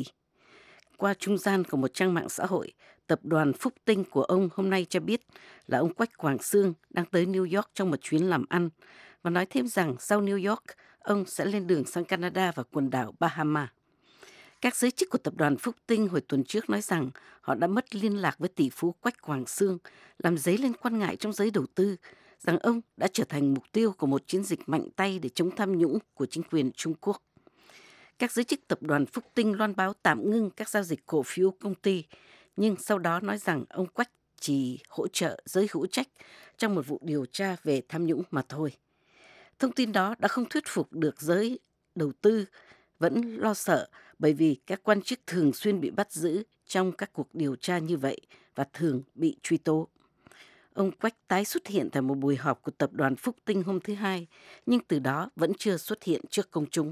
Qua trung gian của một trang mạng xã hội, tập đoàn Phúc Tinh của ông hôm nay cho biết là ông Quách Quảng Sương đang tới New York trong một chuyến làm ăn và nói thêm rằng sau New York, ông sẽ lên đường sang Canada và quần đảo Bahama. Các giới chức của tập đoàn Phúc Tinh hồi tuần trước nói rằng họ đã mất liên lạc với tỷ phú Quách Quảng Sương, làm dấy lên quan ngại trong giới đầu tư rằng ông đã trở thành mục tiêu của một chiến dịch mạnh tay để chống tham nhũng của chính quyền Trung Quốc. Các giới chức tập đoàn Phúc Tinh loan báo tạm ngưng các giao dịch cổ phiếu công ty, nhưng sau đó nói rằng ông Quách chỉ hỗ trợ giới hữu trách trong một vụ điều tra về tham nhũng mà thôi. Thông tin đó đã không thuyết phục được giới đầu tư, vẫn lo sợ bởi vì các quan chức thường xuyên bị bắt giữ trong các cuộc điều tra như vậy và thường bị truy tố. Ông Quách tái xuất hiện tại một buổi họp của tập đoàn Phúc Tinh hôm thứ Hai, nhưng từ đó vẫn chưa xuất hiện trước công chúng.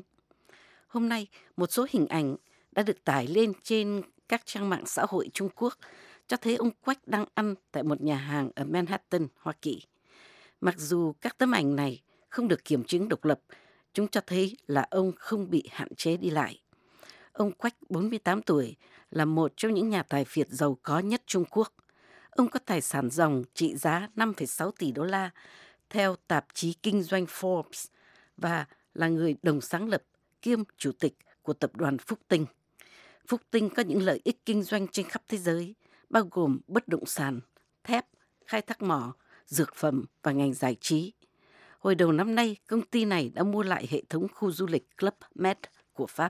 Hôm nay, một số hình ảnh đã được tải lên trên các trang mạng xã hội Trung Quốc cho thấy ông Quách đang ăn tại một nhà hàng ở Manhattan, Hoa Kỳ. Mặc dù các tấm ảnh này không được kiểm chứng độc lập, chúng cho thấy là ông không bị hạn chế đi lại. Ông Quách, 48 tuổi, là một trong những nhà tài phiệt giàu có nhất Trung Quốc. Ông có tài sản ròng trị giá 5,6 tỷ đô la theo tạp chí kinh doanh Forbes và là người đồng sáng lập kiêm chủ tịch của tập đoàn Phúc Tinh. Phúc Tinh có những lợi ích kinh doanh trên khắp thế giới, bao gồm bất động sản, thép, khai thác mỏ, dược phẩm và ngành giải trí. Hồi đầu năm nay, công ty này đã mua lại hệ thống khu du lịch Club Med của Pháp.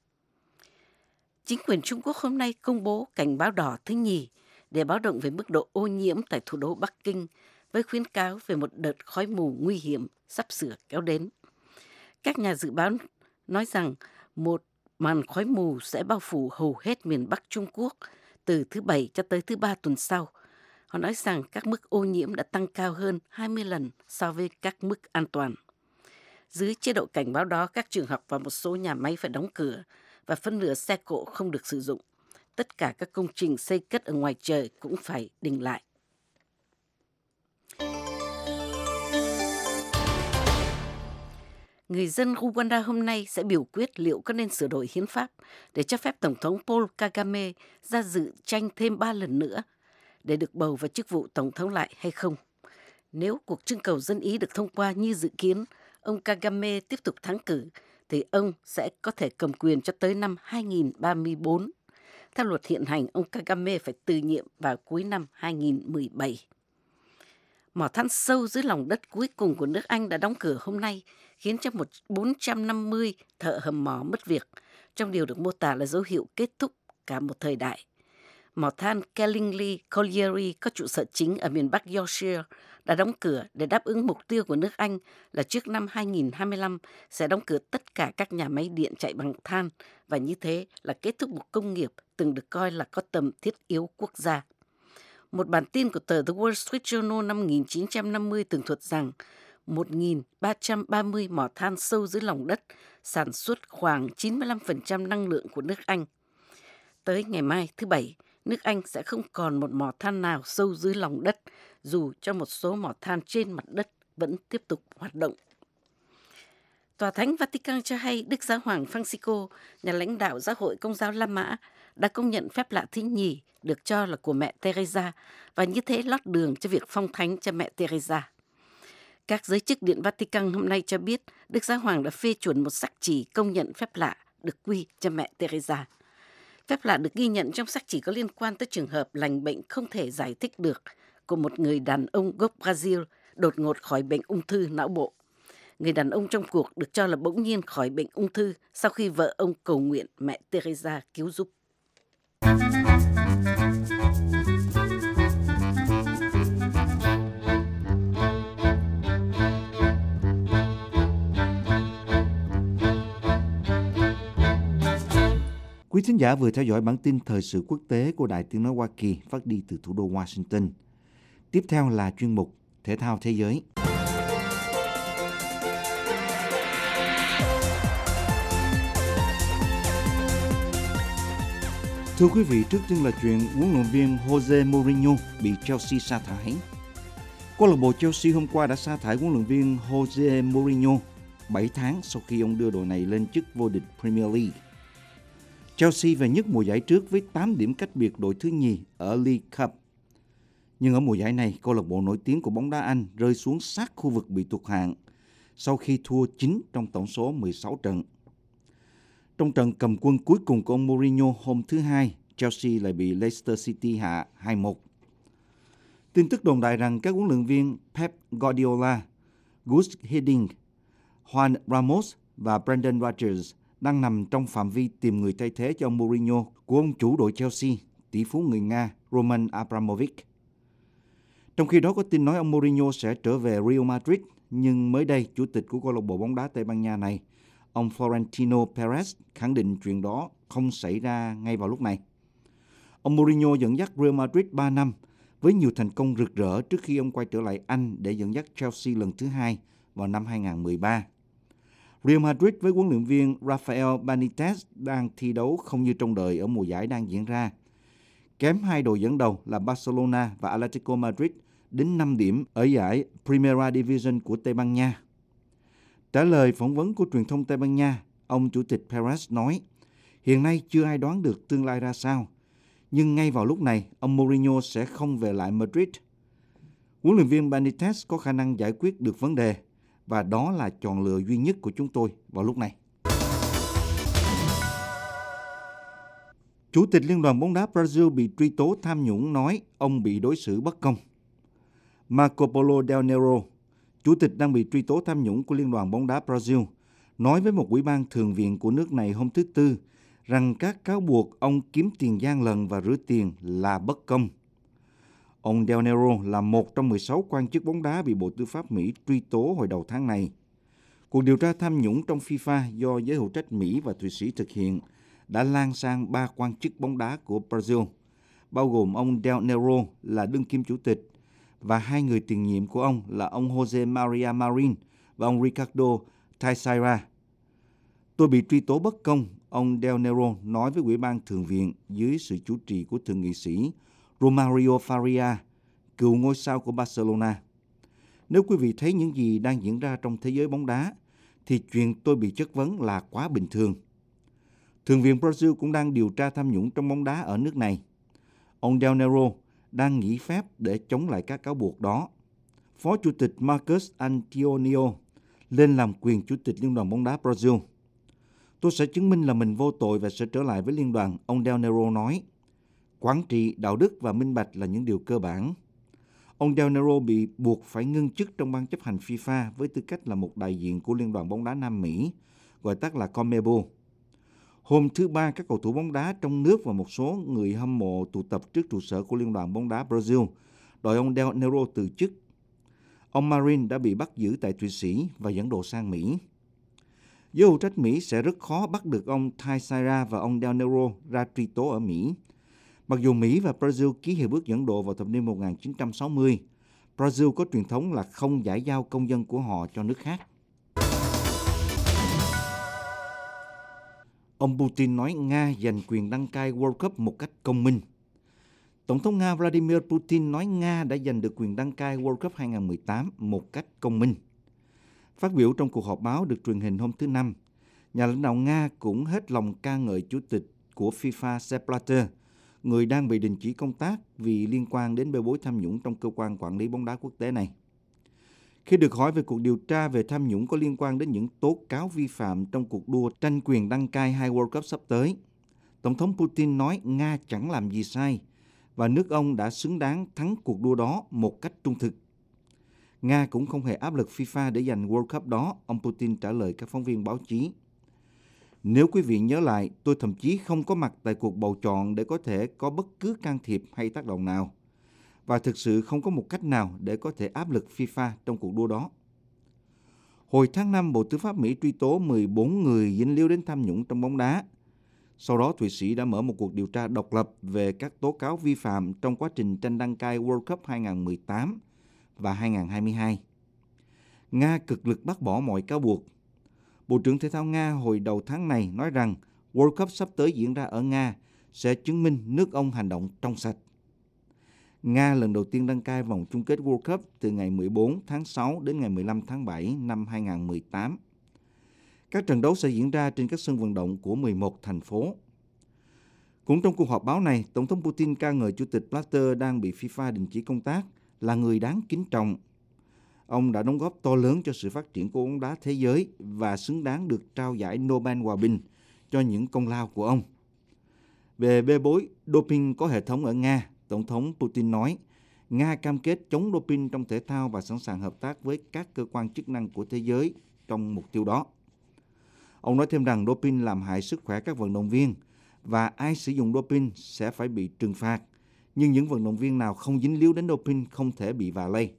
Chính quyền Trung Quốc hôm nay công bố cảnh báo đỏ thứ nhì để báo động về mức độ ô nhiễm tại thủ đô Bắc Kinh với khuyến cáo về một đợt khói mù nguy hiểm sắp sửa kéo đến. Các nhà dự báo nói rằng một màn khói mù sẽ bao phủ hầu hết miền Bắc Trung Quốc từ thứ Bảy cho tới thứ Ba tuần sau. Họ nói rằng các mức ô nhiễm đã tăng cao hơn 20 lần so với các mức an toàn. Dưới chế độ cảnh báo đó, các trường học và một số nhà máy phải đóng cửa và phân nửa xe cộ không được sử dụng. Tất cả các công trình xây cất ở ngoài trời cũng phải đình lại. Người dân Rwanda hôm nay sẽ biểu quyết liệu có nên sửa đổi hiến pháp để cho phép Tổng thống Paul Kagame ra dự tranh thêm 3 lần nữa để được bầu vào chức vụ Tổng thống lại hay không. Nếu cuộc trưng cầu dân ý được thông qua như dự kiến, ông Kagame tiếp tục thắng cử, thì ông sẽ có thể cầm quyền cho tới năm 2034. Theo luật hiện hành, ông Kagame phải từ nhiệm vào cuối năm 2017. Mỏ than sâu dưới lòng đất cuối cùng của nước Anh đã đóng cửa hôm nay, khiến cho 450 thợ hầm mỏ mất việc, trong điều được mô tả là dấu hiệu kết thúc cả một thời đại. Mỏ than Kellingley Colliery có trụ sở chính ở miền Bắc Yorkshire đã đóng cửa để đáp ứng mục tiêu của nước Anh là trước năm 2025 sẽ đóng cửa tất cả các nhà máy điện chạy bằng than và như thế là kết thúc một công nghiệp từng được coi là có tầm thiết yếu quốc gia. Một bản tin của tờ The Wall Street Journal năm 1950 tường thuật rằng 1.330 mỏ than sâu dưới lòng đất sản xuất khoảng 95% năng lượng của nước Anh. Tới ngày mai thứ Bảy, nước Anh sẽ không còn một mỏ than nào sâu dưới lòng đất, dù cho một số mỏ than trên mặt đất vẫn tiếp tục hoạt động. Tòa Thánh Vatican cho hay Đức Giáo hoàng Francisco, nhà lãnh đạo Giáo hội Công giáo La Mã, đã công nhận phép lạ thứ nhì được cho là của mẹ Teresa và như thế lót đường cho việc phong thánh cho mẹ Teresa. Các giới chức Điện Vatican hôm nay cho biết Đức Giáo hoàng đã phê chuẩn một sắc chỉ công nhận phép lạ được quy cho mẹ Teresa. Phép lạ được ghi nhận trong sắc chỉ có liên quan tới trường hợp lành bệnh không thể giải thích được của một người đàn ông gốc Brazil đột ngột khỏi bệnh ung thư não bộ. Người đàn ông trong cuộc được cho là bỗng nhiên khỏi bệnh ung thư sau khi vợ ông cầu nguyện mẹ Teresa cứu giúp. Quý thính giả vừa theo dõi bản tin thời sự quốc tế của Đài Tiếng nói Hoa Kỳ phát đi từ thủ đô Washington. Tiếp theo là chuyên mục Thể thao thế giới. Thưa quý vị, trước tiên là chuyện huấn luyện viên Jose Mourinho bị Chelsea sa thải. Câu lạc bộ Chelsea hôm qua đã sa thải huấn luyện viên Jose Mourinho 7 tháng sau khi ông đưa đội này lên chức vô địch Premier League. Chelsea về nhất mùa giải trước với 8 điểm cách biệt đội thứ nhì ở League Cup. Nhưng ở mùa giải này, câu lạc bộ nổi tiếng của bóng đá Anh rơi xuống sát khu vực bị tụt hạng sau khi thua 9 trong tổng số 16 trận. Trong trận cầm quân cuối cùng của ông Mourinho hôm thứ Hai, Chelsea lại bị Leicester City hạ 2-1. Tin tức đồn đại rằng các huấn luyện viên Pep Guardiola, Gus Hiddink, Juan Ramos và Brendan Rodgers đang nằm trong phạm vi tìm người thay thế cho ông Mourinho của ông chủ đội Chelsea, tỷ phú người Nga Roman Abramovich. Trong khi đó có tin nói ông Mourinho sẽ trở về Real Madrid, nhưng mới đây chủ tịch của câu lạc bộ bóng đá Tây Ban Nha này, ông Florentino Perez khẳng định chuyện đó không xảy ra ngay vào lúc này. Ông Mourinho dẫn dắt Real Madrid 3 năm với nhiều thành công rực rỡ trước khi ông quay trở lại Anh để dẫn dắt Chelsea lần thứ hai vào năm 2013. Real Madrid với huấn luyện viên Rafael Benitez đang thi đấu không như trông đợi ở mùa giải đang diễn ra. Kém hai đội dẫn đầu là Barcelona và Atletico Madrid đến 5 điểm ở giải Primera Division của Tây Ban Nha. Trả lời phỏng vấn của truyền thông Tây Ban Nha, ông chủ tịch Perez nói, hiện nay chưa ai đoán được tương lai ra sao, nhưng ngay vào lúc này, ông Mourinho sẽ không về lại Madrid. Huấn luyện viên Benitez có khả năng giải quyết được vấn đề, và đó là chọn lựa duy nhất của chúng tôi vào lúc này. Chủ tịch Liên đoàn bóng đá Brazil bị truy tố tham nhũng nói ông bị đối xử bất công. Marco Polo Del Nero, chủ tịch đang bị truy tố tham nhũng của Liên đoàn bóng đá Brazil, nói với một ủy ban thường viện của nước này hôm thứ Tư rằng các cáo buộc ông kiếm tiền gian lận và rửa tiền là bất công. Ông Del Nero là một trong 16 quan chức bóng đá bị Bộ Tư pháp Mỹ truy tố hồi đầu tháng này. Cuộc điều tra tham nhũng trong FIFA do giới hữu trách Mỹ và Thụy Sĩ thực hiện đã lan sang 3 quan chức bóng đá của Brazil, bao gồm ông Del Nero là đương kim chủ tịch và 2 người tiền nhiệm của ông là ông Jose Maria Marin và ông Ricardo Teixeira. Tôi bị truy tố bất công, ông Del Nero nói với Ủy ban Thượng viện dưới sự chủ trì của Thượng nghị sĩ Romario Faria, cựu ngôi sao của Barcelona. Nếu quý vị thấy những gì đang diễn ra trong thế giới bóng đá, thì chuyện tôi bị chất vấn là quá bình thường. Thượng viện Brazil cũng đang điều tra tham nhũng trong bóng đá ở nước này. Ông Del Nero đang nghỉ phép để chống lại các cáo buộc đó. Phó Chủ tịch Marcos Antonio lên làm quyền Chủ tịch Liên đoàn bóng đá Brazil. Tôi sẽ chứng minh là mình vô tội và sẽ trở lại với liên đoàn, ông Del Nero nói. Quản trị, đạo đức và minh bạch là những điều cơ bản. Ông Del Nero bị buộc phải ngưng chức trong ban chấp hành FIFA với tư cách là một đại diện của Liên đoàn bóng đá Nam Mỹ, gọi tắt là CONMEBOL. Hôm thứ Ba, các cầu thủ bóng đá trong nước và một số người hâm mộ tụ tập trước trụ sở của Liên đoàn bóng đá Brazil, đòi ông Del Nero từ chức. Ông Marin đã bị bắt giữ tại Thụy Sĩ và dẫn độ sang Mỹ. Giới hữu trách Mỹ sẽ rất khó bắt được ông Teixeira và ông Del Nero ra truy tố ở Mỹ. Mặc dù Mỹ và Brazil ký hiệp ước dẫn độ vào thập niên 1960, Brazil có truyền thống là không giải giao công dân của họ cho nước khác. Ông Putin nói Nga giành quyền đăng cai World Cup một cách công minh. Tổng thống Nga Vladimir Putin nói Nga đã giành được quyền đăng cai World Cup 2018 một cách công minh. Phát biểu trong cuộc họp báo được truyền hình hôm thứ Năm, nhà lãnh đạo Nga cũng hết lòng ca ngợi chủ tịch của FIFA Sepp Blatter, người đang bị đình chỉ công tác vì liên quan đến bê bối tham nhũng trong cơ quan quản lý bóng đá quốc tế này. Khi được hỏi về cuộc điều tra về tham nhũng có liên quan đến những tố cáo vi phạm trong cuộc đua tranh quyền đăng cai hai World Cup sắp tới, Tổng thống Putin nói Nga chẳng làm gì sai và nước ông đã xứng đáng thắng cuộc đua đó một cách trung thực. Nga cũng không hề áp lực FIFA để giành World Cup đó, ông Putin trả lời các phóng viên báo chí. Nếu quý vị nhớ lại, tôi thậm chí không có mặt tại cuộc bầu chọn để có thể có bất cứ can thiệp hay tác động nào. Và thực sự không có một cách nào để có thể áp lực FIFA trong cuộc đua đó. Hồi tháng 5, Bộ Tư pháp Mỹ truy tố 14 người dính líu đến tham nhũng trong bóng đá. Sau đó, Thụy Sĩ đã mở một cuộc điều tra độc lập về các tố cáo vi phạm trong quá trình tranh đăng cai World Cup 2018 và 2022. Nga cực lực bác bỏ mọi cáo buộc. Bộ trưởng Thể thao Nga hồi đầu tháng này nói rằng World Cup sắp tới diễn ra ở Nga sẽ chứng minh nước ông hành động trong sạch. Nga lần đầu tiên đăng cai vòng chung kết World Cup từ ngày 14 tháng 6 đến ngày 15 tháng 7 năm 2018. Các trận đấu sẽ diễn ra trên các sân vận động của 11 thành phố. Cũng trong cuộc họp báo này, Tổng thống Putin ca ngợi Chủ tịch Blatter đang bị FIFA đình chỉ công tác là người đáng kính trọng. Ông đã đóng góp to lớn cho sự phát triển của bóng đá thế giới và xứng đáng được trao giải Nobel Hòa bình cho những công lao của ông. Về bê bối doping có hệ thống ở Nga, Tổng thống Putin nói Nga cam kết chống doping trong thể thao và sẵn sàng hợp tác với các cơ quan chức năng của thế giới trong mục tiêu đó. Ông nói thêm rằng doping làm hại sức khỏe các vận động viên và ai sử dụng doping sẽ phải bị trừng phạt, nhưng những vận động viên nào không dính líu đến doping không thể bị vạ lây.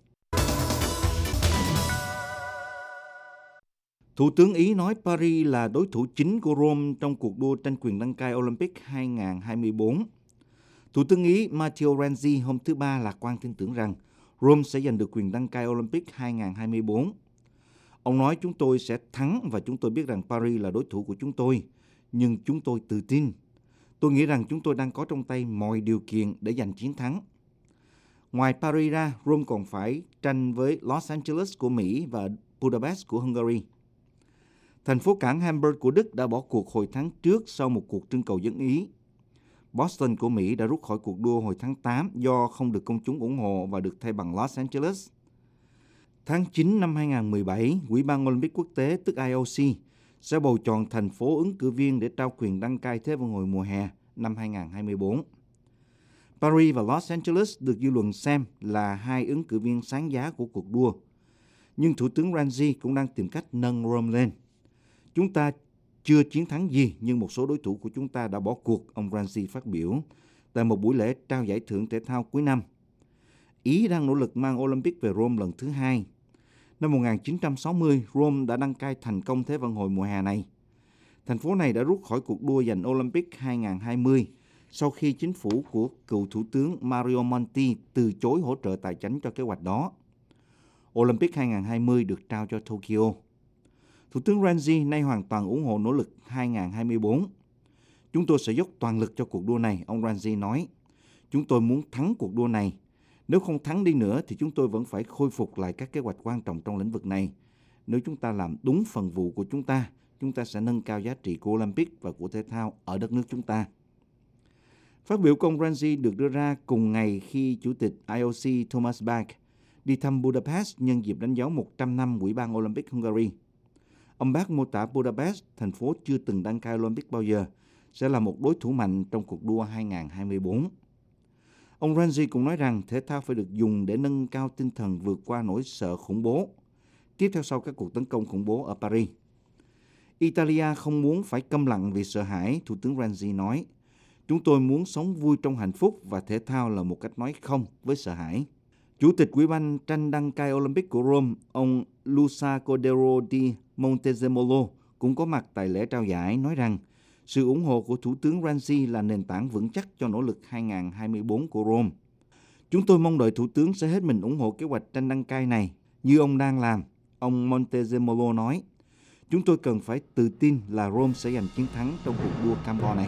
Thủ tướng Ý nói Paris là đối thủ chính của Rome trong cuộc đua tranh quyền đăng cai Olympic 2024. Thủ tướng Ý Matteo Renzi hôm thứ Ba lạc quan tin tưởng rằng Rome sẽ giành được quyền đăng cai Olympic 2024. Ông nói chúng tôi sẽ thắng và chúng tôi biết rằng Paris là đối thủ của chúng tôi, nhưng chúng tôi tự tin. Tôi nghĩ rằng chúng tôi đang có trong tay mọi điều kiện để giành chiến thắng. Ngoài Paris ra, Rome còn phải tranh với Los Angeles của Mỹ và Budapest của Hungary. Thành phố cảng Hamburg của Đức đã bỏ cuộc hồi tháng trước sau một cuộc trưng cầu dân Ý. Boston của Mỹ đã rút khỏi cuộc đua hồi tháng 8 do không được công chúng ủng hộ và được thay bằng Los Angeles. Tháng 9 năm 2017, Ủy ban Olympic Quốc tế tức IOC sẽ bầu chọn thành phố ứng cử viên để trao quyền đăng cai Thế vận hội mùa hè năm 2024. Paris và Los Angeles được dư luận xem là hai ứng cử viên sáng giá của cuộc đua. Nhưng Thủ tướng Renzi cũng đang tìm cách nâng Rome lên. Chúng ta chưa chiến thắng gì, nhưng một số đối thủ của chúng ta đã bỏ cuộc, ông Renzi phát biểu tại một buổi lễ trao giải thưởng thể thao cuối năm. Ý đang nỗ lực mang Olympic về Rome lần thứ hai. Năm 1960, Rome đã đăng cai thành công Thế vận hội mùa hè này. Thành phố này đã rút khỏi cuộc đua giành Olympic 2020 sau khi chính phủ của cựu Thủ tướng Mario Monti từ chối hỗ trợ tài chính cho kế hoạch đó. Olympic 2020 được trao cho Tokyo. Thủ tướng Renzi nay hoàn toàn ủng hộ nỗ lực 2024. Chúng tôi sẽ dốc toàn lực cho cuộc đua này, ông Renzi nói. Chúng tôi muốn thắng cuộc đua này. Nếu không thắng đi nữa thì chúng tôi vẫn phải khôi phục lại các kế hoạch quan trọng trong lĩnh vực này. Nếu chúng ta làm đúng phần vụ của chúng ta sẽ nâng cao giá trị của Olympic và của thể thao ở đất nước chúng ta. Phát biểu của ông Renzi được đưa ra cùng ngày khi Chủ tịch IOC Thomas Bach đi thăm Budapest nhân dịp đánh dấu 100 năm Ủy ban Olympic Hungary. Ông Bach mô tả Budapest, thành phố chưa từng đăng cai Olympic bao giờ, sẽ là một đối thủ mạnh trong cuộc đua 2024. Ông Renzi cũng nói rằng thể thao phải được dùng để nâng cao tinh thần vượt qua nỗi sợ khủng bố, tiếp theo sau các cuộc tấn công khủng bố ở Paris. Italia không muốn phải câm lặng vì sợ hãi, Thủ tướng Renzi nói. Chúng tôi muốn sống vui trong hạnh phúc và thể thao là một cách nói không với sợ hãi. Chủ tịch Ủy ban tranh đăng cai Olympic của Rome, ông Luca Cordero di Montezemolo cũng có mặt tại lễ trao giải, nói rằng sự ủng hộ của Thủ tướng Renzi là nền tảng vững chắc cho nỗ lực 2024 của Rome. Chúng tôi mong đợi Thủ tướng sẽ hết mình ủng hộ kế hoạch tranh đăng cai này như ông đang làm, ông Montezemolo nói. Chúng tôi cần phải tự tin là Rome sẽ giành chiến thắng trong cuộc đua cam go này.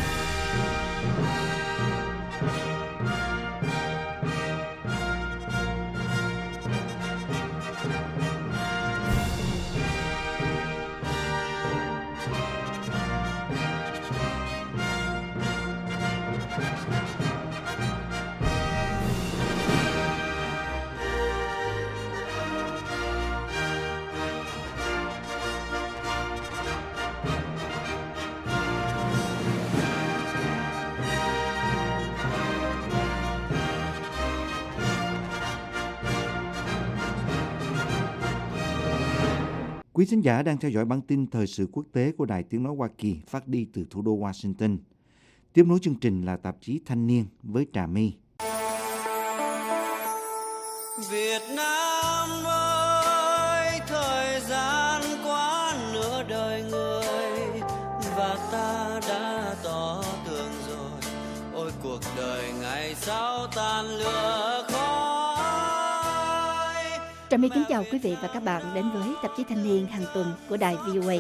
Quý thính giả đang theo dõi bản tin thời sự quốc tế của Đài Tiếng Nói Hoa Kỳ phát đi từ thủ đô Washington. Tiếp nối chương trình là tạp chí Thanh niên với Trà My. Việt Nam ơi, thời gian qua nửa đời người và ta đã tỏ tường rồi. Ôi cuộc đời ngày sau tàn lửa khói. Trà My kính chào quý vị và các bạn đến với tạp chí Thanh niên hàng tuần của đài VOA.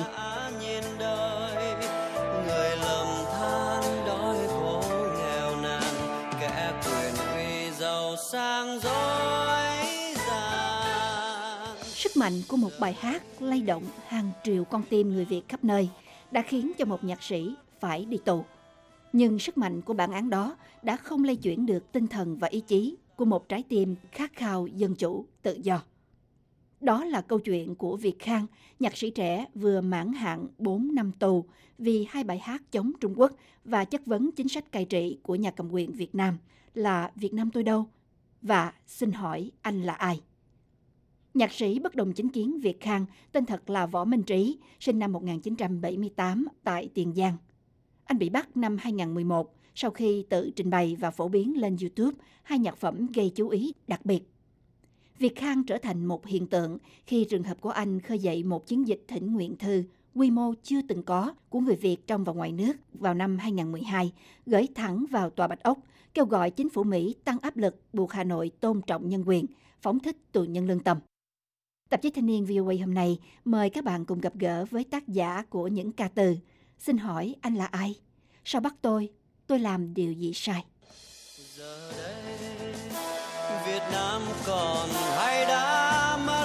Người lầm than đói khổ nghèo nàn, kẻ quyền uy giàu sang dối gian. Sức mạnh của một bài hát lay động hàng triệu con tim người Việt khắp nơi đã khiến cho một nhạc sĩ phải đi tù. Nhưng sức mạnh của bản án đó đã không lay chuyển được tinh thần và ý chí của một trái tim khát khao dân chủ, tự do. Đó là câu chuyện của Việt Khang, nhạc sĩ trẻ vừa mãn hạn 4 năm tù vì 2 bài hát chống Trung Quốc và chất vấn chính sách cai trị của nhà cầm quyền Việt Nam là Việt Nam tôi đâu và Xin hỏi anh là ai. Nhạc sĩ bất đồng chính kiến Việt Khang, tên thật là Võ Minh Trí, sinh năm 1978 tại Tiền Giang. Anh bị bắt năm 2011 sau khi tự trình bày và phổ biến lên YouTube 2 nhạc phẩm gây chú ý đặc biệt. Việt Khang trở thành một hiện tượng khi trường hợp của anh khơi dậy một chiến dịch thỉnh nguyện thư quy mô chưa từng có của người Việt trong và ngoài nước vào năm 2012, gửi thẳng vào Tòa Bạch Ốc, kêu gọi chính phủ Mỹ tăng áp lực buộc Hà Nội tôn trọng nhân quyền, phóng thích tù nhân lương tâm. Tạp chí Thanh niên VOA hôm nay mời các bạn cùng gặp gỡ với tác giả của những ca từ Xin hỏi anh là ai? Sao bắt tôi làm điều gì sai? Giờ đây Việt Nam còn hay đã mất,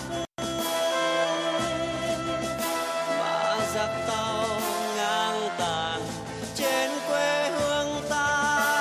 mà giặc tàu ngang tàn trên quê hương ta.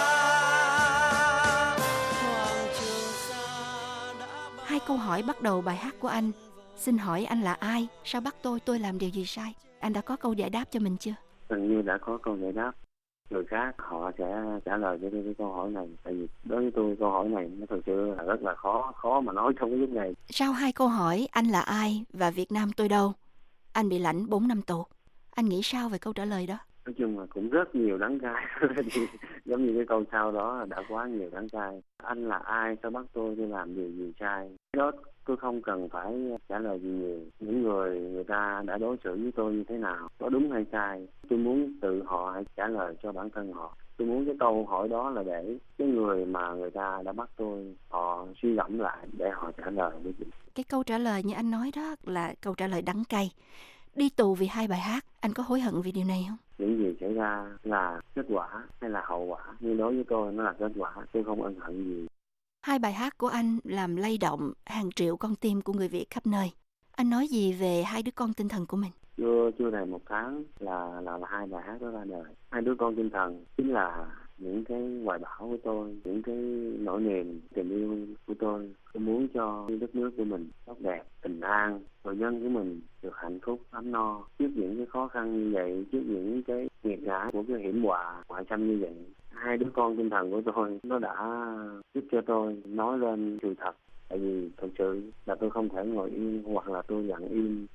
Hoàng Trường Sa đã... Hai câu hỏi bắt đầu bài hát của anh. Xin hỏi anh là ai? Sao bắt tôi làm điều gì sai? Anh đã có câu giải đáp cho mình chưa? Gần như đã có câu giải đáp. Người khác họ sẽ trả lời cho cái câu hỏi này. Tại vì đối với tôi câu hỏi này nó thực sự là rất là khó mà nói trong cái lúc này. Sau 2 câu hỏi anh là ai và Việt Nam tôi đâu, anh bị lãnh 4 năm tù. Anh nghĩ sao về câu trả lời đó? Nói chung là cũng rất nhiều đắng cay. Giống như cái câu sau đó đã quá nhiều đắng cay. Anh là ai? Sao bắt tôi làm điều gì sai? Đó tôi không cần phải trả lời gì nhiều. Những người ta đã đối xử với tôi như thế nào, có đúng hay sai, tôi muốn tự họ hãy trả lời cho bản thân họ. Tôi muốn cái câu hỏi đó là để cái người mà người ta đã bắt tôi, họ suy ngẫm lại để họ trả lời với chị. Cái câu trả lời như anh nói đó là câu trả lời đắng cay. Đi tù vì 2 bài hát, anh có hối hận vì điều này không? Những gì xảy ra là kết quả hay là hậu quả, nhưng đối với tôi nó là kết quả, tôi không ân hận gì. 2 bài hát của anh làm lay động hàng triệu con tim của người Việt khắp nơi. Anh nói gì về 2 đứa con tinh thần của mình? Chưa đầy 1 tháng là 2 bài hát đó ra đời. 2 đứa con tinh thần chính là những cái hoài bão của tôi, những cái nỗi niềm tình yêu của tôi. Tôi muốn cho đất nước của mình tốt đẹp, bình an, người dân của mình được hạnh phúc, ấm no. Trước những cái khó khăn như vậy, trước những cái nghiệt ngã của cái hiểm họa ngoại xâm như vậy, 2 đứa con tinh thần của tôi nó đã giúp cho tôi nói lên sự thật. Tại vì thực sự là tôi không thể ngồi yên hoặc là tôi lặng im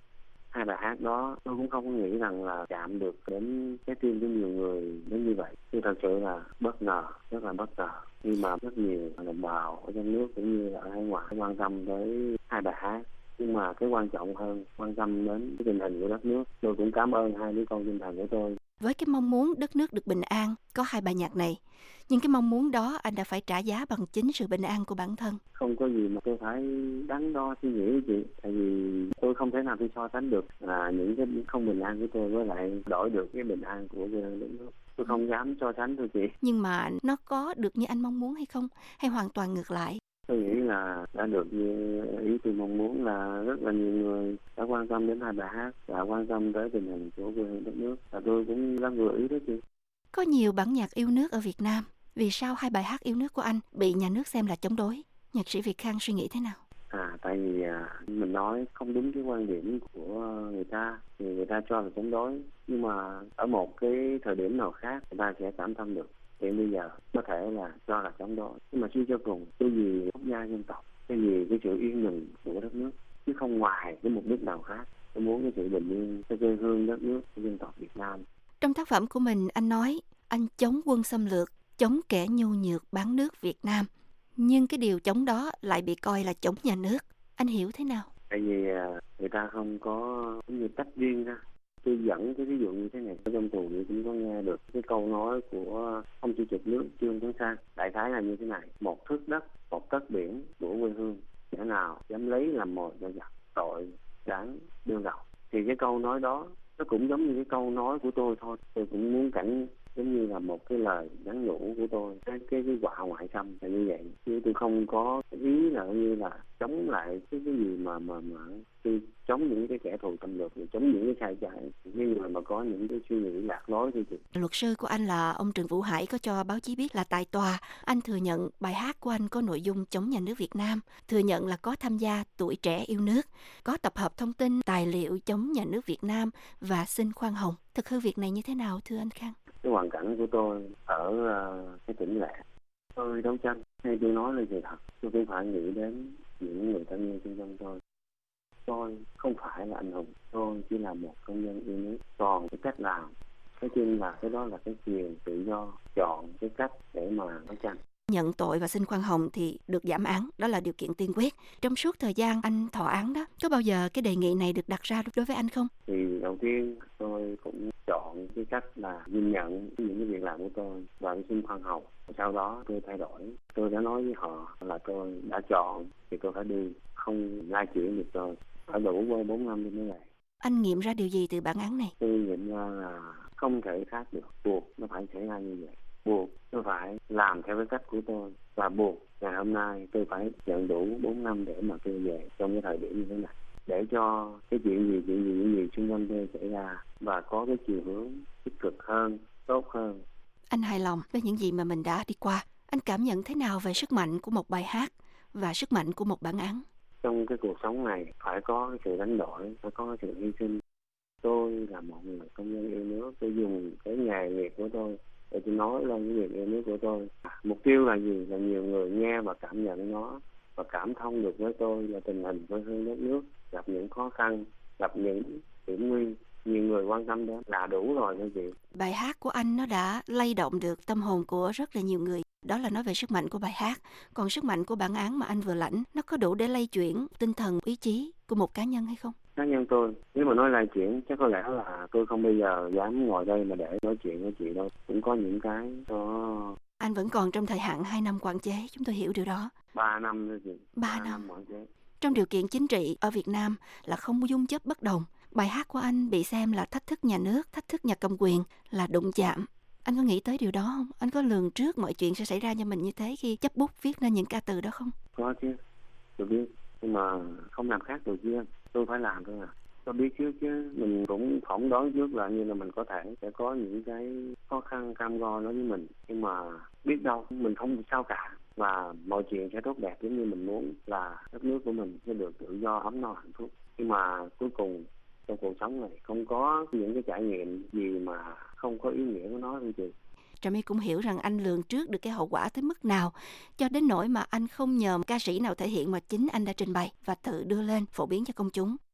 Hai bài hát đó tôi cũng không có nghĩ rằng là chạm được đến trái tim của nhiều người đến như vậy. Nhưng thật sự là bất ngờ, rất là bất ngờ. Nhưng mà rất nhiều đồng bào ở trong nước cũng như ở hải ngoại quan tâm tới hai bài hát. Nhưng mà cái quan trọng hơn, quan tâm đến cái tình hình của đất nước. Tôi cũng cảm ơn hai đứa con tinh thần của tôi. Với cái mong muốn đất nước được bình an, có hai bài nhạc này. Nhưng cái mong muốn đó anh đã phải trả giá bằng chính sự bình an của bản thân. Không có gì mà tôi phải đắn đo suy nghĩ với chị. Tại vì tôi không thể nào tôi so sánh được những cái không bình an của tôi với lại đổi được cái bình an của quê hương đất nước. Tôi không dám so sánh thôi chị. Nhưng mà nó có được như anh mong muốn hay không? Hay hoàn toàn ngược lại? Tôi nghĩ là đã được như ý tôi mong muốn, là rất là nhiều người đã quan tâm đến hai bài hát và quan tâm tới tình hình của quê hương đất nước. Và tôi cũng rất vừa ý đó chị. Có nhiều bản nhạc yêu nước ở Việt Nam. Vì sao hai bài hát yêu nước của anh bị nhà nước xem là chống đối? Nhạc sĩ Việt Khang suy nghĩ thế nào? Tại vì mình nói không đúng cái quan điểm của người ta thì người ta cho là chống đối. Nhưng mà ở một cái thời điểm nào khác người ta sẽ cảm thông được. Hiện bây giờ có thể là cho là chống đối. Nhưng mà suy cho cùng, cái gì quốc gia dân tộc, cái gì cái sự yên bình của đất nước, chứ không ngoài cái mục đích nào khác. Tôi muốn cái sự bình yên, cái quê hương đất nước của dân tộc Việt Nam. Trong tác phẩm của mình, anh nói anh chống quân xâm lược, chống kẻ nhu nhược bán nước Việt Nam. Nhưng cái điều chống đó lại bị coi là chống nhà nước. Anh hiểu thế nào? Tại vì người ta không có như tách riêng ra. Tôi dẫn cái ví dụ như thế này. Ở trong tù thì cũng có nghe được cái câu nói của ông chủ tịch nước Trương Tấn Sang. Đại khái là như thế này: một thước đất, một tấc biển của quê hương, kẻ nào dám lấy làm mồi cho giặc, tội đáng đương đầu. Thì cái câu nói đó nó cũng giống như cái câu nói của tôi thôi. Tôi cũng muốn giống như là một cái lời nhắn nhủ của tôi. Cái quả ngoại xâm là như vậy. Chứ tôi không có ý là như là chống lại cái gì mà tôi chống những cái kẻ thù xâm lược, chống những cái sai trái, những người mà có những cái suy nghĩ lạc lối thôi chị. Luật sư của anh là ông Trần Vũ Hải có cho báo chí biết là tại tòa anh thừa nhận bài hát của anh có nội dung chống nhà nước Việt Nam, thừa nhận là có tham gia Tuổi Trẻ Yêu Nước, có tập hợp thông tin tài liệu chống nhà nước Việt Nam và xin khoan hồng. Thực hư việc này như thế nào thưa anh Khang? Cái hoàn cảnh của tôi ở cái tỉnh lẻ, tôi đấu tranh hay tôi nói lên sự thật, tôi cũng phải nghĩ đến những người thân nhân xung quanh tôi. Tôi không phải là anh hùng, tôi chỉ là một công dân yêu nước. Còn cái cách làm, nói chung là cái đó là cái quyền tự do chọn cái cách để mà đấu tranh. Nhận tội và xin khoan hồng thì được giảm án, đó là điều kiện tiên quyết. Trong suốt thời gian anh thọ án đó, có bao giờ cái đề nghị này được đặt ra đối với anh không? Thì đầu tiên tôi cũng chọn cái cách là nhìn nhận những cái việc làm của tôi và xin khoan hồng. Sau đó tôi thay đổi. Tôi đã nói với họ là tôi đã chọn thì tôi phải đi, không lai chuyển được tôi. Phải đủ 4 năm đi mới lại. Anh nghiệm ra điều gì từ bản án này? Tôi nghiệm ra là không thể khác được, buộc nó phải xảy ra như vậy. Buộc tôi phải làm theo cái cách của tôi và buộc ngày hôm nay tôi phải nhận đủ 4 năm để mà tôi về trong cái thời điểm như thế này, để cho cái chuyện gì xung quanh tôi xảy ra và có cái chiều hướng tích cực hơn, tốt hơn. Anh hài lòng với những gì mà mình đã đi qua. Anh cảm nhận thế nào về sức mạnh của một bài hát và sức mạnh của một bản án? Trong cái cuộc sống này phải có cái sự đánh đổi, phải có cái sự hy sinh. Tôi là một người công dân yêu nước, tôi dùng cái nghề nghiệp của tôi để tôi nói lên cái việc yêu nước của tôi. Mục tiêu là gì? Là nhiều người nghe và cảm nhận nó và cảm thông được với tôi là tình hình quê hương đất nước gặp những khó khăn, gặp những hiểm nguy, nhiều người quan tâm đến là đủ rồi thưa chị. Bài hát của anh nó đã lay động được tâm hồn của rất là nhiều người. Đó là nói về sức mạnh của bài hát. Còn sức mạnh của bản án mà anh vừa lãnh, nó có đủ để lay chuyển tinh thần, ý chí của một cá nhân hay không? Cá nhân tôi, nếu mà nói lay chuyển, chắc có lẽ là tôi không bao giờ dám ngồi đây mà để nói chuyện với chị đâu. Cũng có những cái đó. Anh vẫn còn trong thời hạn 2 năm quản chế, chúng tôi hiểu điều đó. 3 năm thôi chị. 3 năm quản chế. Trong điều kiện chính trị ở Việt Nam là không dung chấp bất đồng. Bài hát của anh bị xem là thách thức nhà nước, thách thức nhà cầm quyền, là đụng chạm. Anh có nghĩ tới điều đó không? Anh có lường trước mọi chuyện sẽ xảy ra cho mình như thế khi chấp bút viết nên những ca từ đó không? Có chứ, tôi biết. Nhưng mà không làm khác được chứ. Tôi phải làm thôi à. Tôi biết trước chứ. Mình cũng phỏng đoán trước là như là mình có thể sẽ có những cái khó khăn cam go đối với mình. Nhưng mà biết đâu mình không sao cả. Và mọi chuyện sẽ tốt đẹp giống như mình muốn, là đất nước của mình sẽ được tự do, ấm no, hạnh phúc. Nhưng mà cuối cùng trong cuộc sống này không có những cái trải nghiệm gì mà không có ý nghĩa của nó thôi chị. Trà My cũng hiểu rằng anh lường trước được cái hậu quả tới mức nào, cho đến nỗi mà anh không nhờ ca sĩ nào thể hiện mà chính anh đã trình bày và tự đưa lên phổ biến cho công chúng.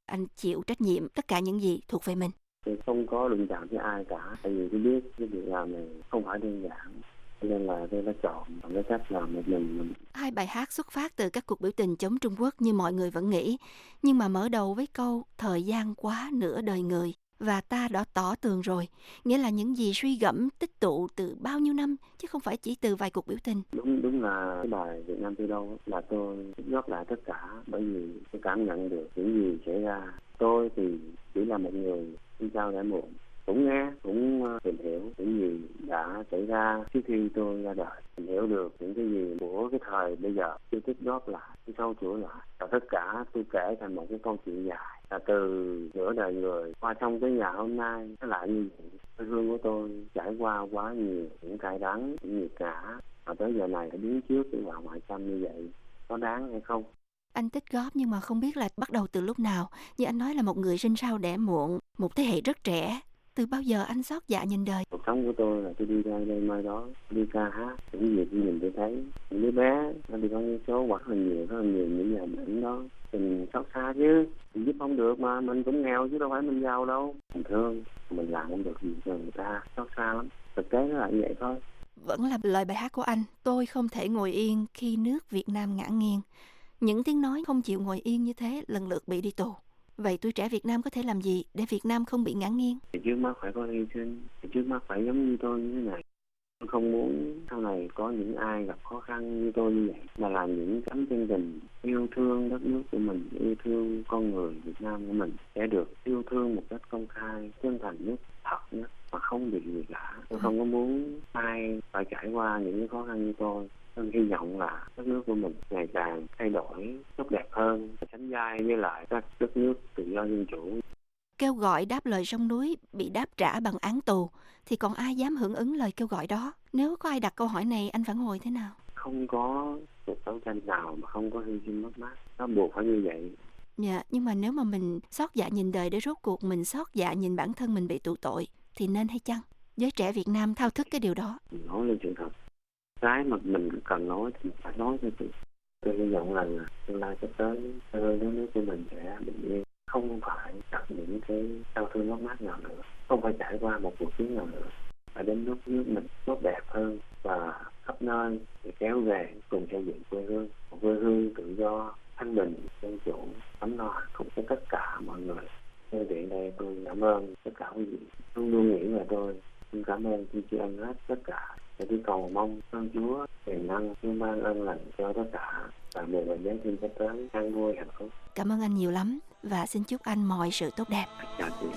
Anh chịu trách nhiệm tất cả những gì thuộc về mình. Tôi không có đụng chạm với ai cả, tại vì tôi biết cái việc làm này không phải đơn giản, nên là tôi đã chọn cái cách làm một mình. Hai bài hát xuất phát từ các cuộc biểu tình chống Trung Quốc như mọi người vẫn nghĩ, nhưng mà mở đầu với câu thời gian quá nửa đời người và ta đã tỏ tường rồi, nghĩa là những gì suy gẫm tích tụ từ bao nhiêu năm chứ không phải chỉ từ vài cuộc biểu tình. Đúng là cái bài Việt Nam tôi đâu là tôi góp lại tất cả, bởi vì tôi cảm nhận được những gì xảy ra. Tôi thì chỉ là một người đi sao đã muộn, cũng nghe, cũng tìm hiểu những gì đã xảy ra trước khi tôi ra đời, tìm hiểu được những cái gì của cái thời bây giờ, tôi tích góp lại, tôi sâu chuỗi lại, và tất cả tôi kể thành một cái câu chuyện dài, là từ nửa đời người qua trong cái nhà hôm nay nó lại như vậy. Quê hương của tôi trải qua quá nhiều những cay đắng, những nghiệt ngã, và tới giờ này phải đứng trước cái quả ngoại xâm như vậy, có đáng hay không? Anh tích góp nhưng mà không biết là bắt đầu từ lúc nào. Như anh nói là một người sinh sau đẻ muộn, một thế hệ rất trẻ. Từ bao giờ anh xót dạ nhìn đời? Cuộc sống của tôi là tôi đi ra đây mai đó, đi ca hát, những gì tôi nhìn tôi thấy những đứa bé nó đi con số rất là nhiều những nhà bệnh đó, mình xót xa chứ, mình giúp không được mà, mình cũng nghèo chứ đâu phải mình giàu đâu, mình thương, mình làm không được gì cho người ta, xót xa lắm, thực tế nó là như vậy thôi. Vẫn là lời bài hát của anh, tôi không thể ngồi yên khi nước Việt Nam ngã nghiêng. Những tiếng nói không chịu ngồi yên như thế lần lượt bị đi tù. Vậy tuổi trẻ Việt Nam có thể làm gì để Việt Nam không bị ngã nghiêng? Thì trước mắt phải có hy sinh, thì trước mắt phải giống như tôi như thế này. Tôi không muốn sau này có những ai gặp khó khăn như tôi như vậy, mà làm những tấm chân tình yêu thương đất nước của mình, yêu thương con người Việt Nam của mình, sẽ được yêu thương một cách công khai, chân thành nhất, thật nhất, mà không bị gì cả. Tôi không có muốn ai phải trải qua những cái khó khăn như tôi. Tôi hy vọng là đất nước của mình ngày càng thay đổi tốt đẹp hơn, sánh vai với lại các đất nước tự do dân chủ. Kêu gọi đáp lời sông núi bị đáp trả bằng án tù, thì còn ai dám hưởng ứng lời kêu gọi đó? Nếu có ai đặt câu hỏi này, anh phản hồi thế nào? Không có cuộc đấu tranh nào mà không có hy sinh mất mát, nó buộc phải như vậy. Dạ, nhưng mà nếu mà mình xót dạ nhìn đời để rốt cuộc mình xót dạ nhìn bản thân mình bị tù tội, thì nên hay chăng? Giới trẻ Việt Nam thao thức cái điều đó. Nói lên sự thật, cái mà mình cần nói thì phải nói cho chị. Tôi hy vọng rằng tương lai sắp tới đất nước của mình sẽ bình yên, không phải gặp những cái đau thương mất mát nào nữa, không phải trải qua một cuộc chiến nào nữa, phải đến lúc nước mình tốt đẹp hơn và khắp nơi để kéo về cùng xây dựng quê hương, một quê hương tự do, thanh bình, dân chủ, ấm no hạnh phúc cho tất cả mọi người. Nhân tiện đây tôi cảm ơn tất cả quý vị luôn luôn nghĩ về tôi. Xin cảm ơn tri ân hết tất cả. Để tôi cầu mong ơn Chúa tiềm năng luôn ban ơn lành cho tất cả và mùa ngày Giáng sinh sắp tới an vui hạnh phúc. Cảm ơn anh nhiều lắm và xin chúc anh mọi sự tốt đẹp. Chào chị.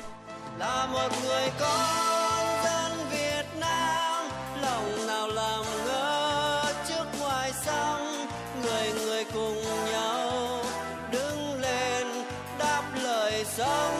Là một người con dân Việt Nam, lòng nào làm ngơ trước ngoài sông, người người cùng nhau đứng lên đáp lời sông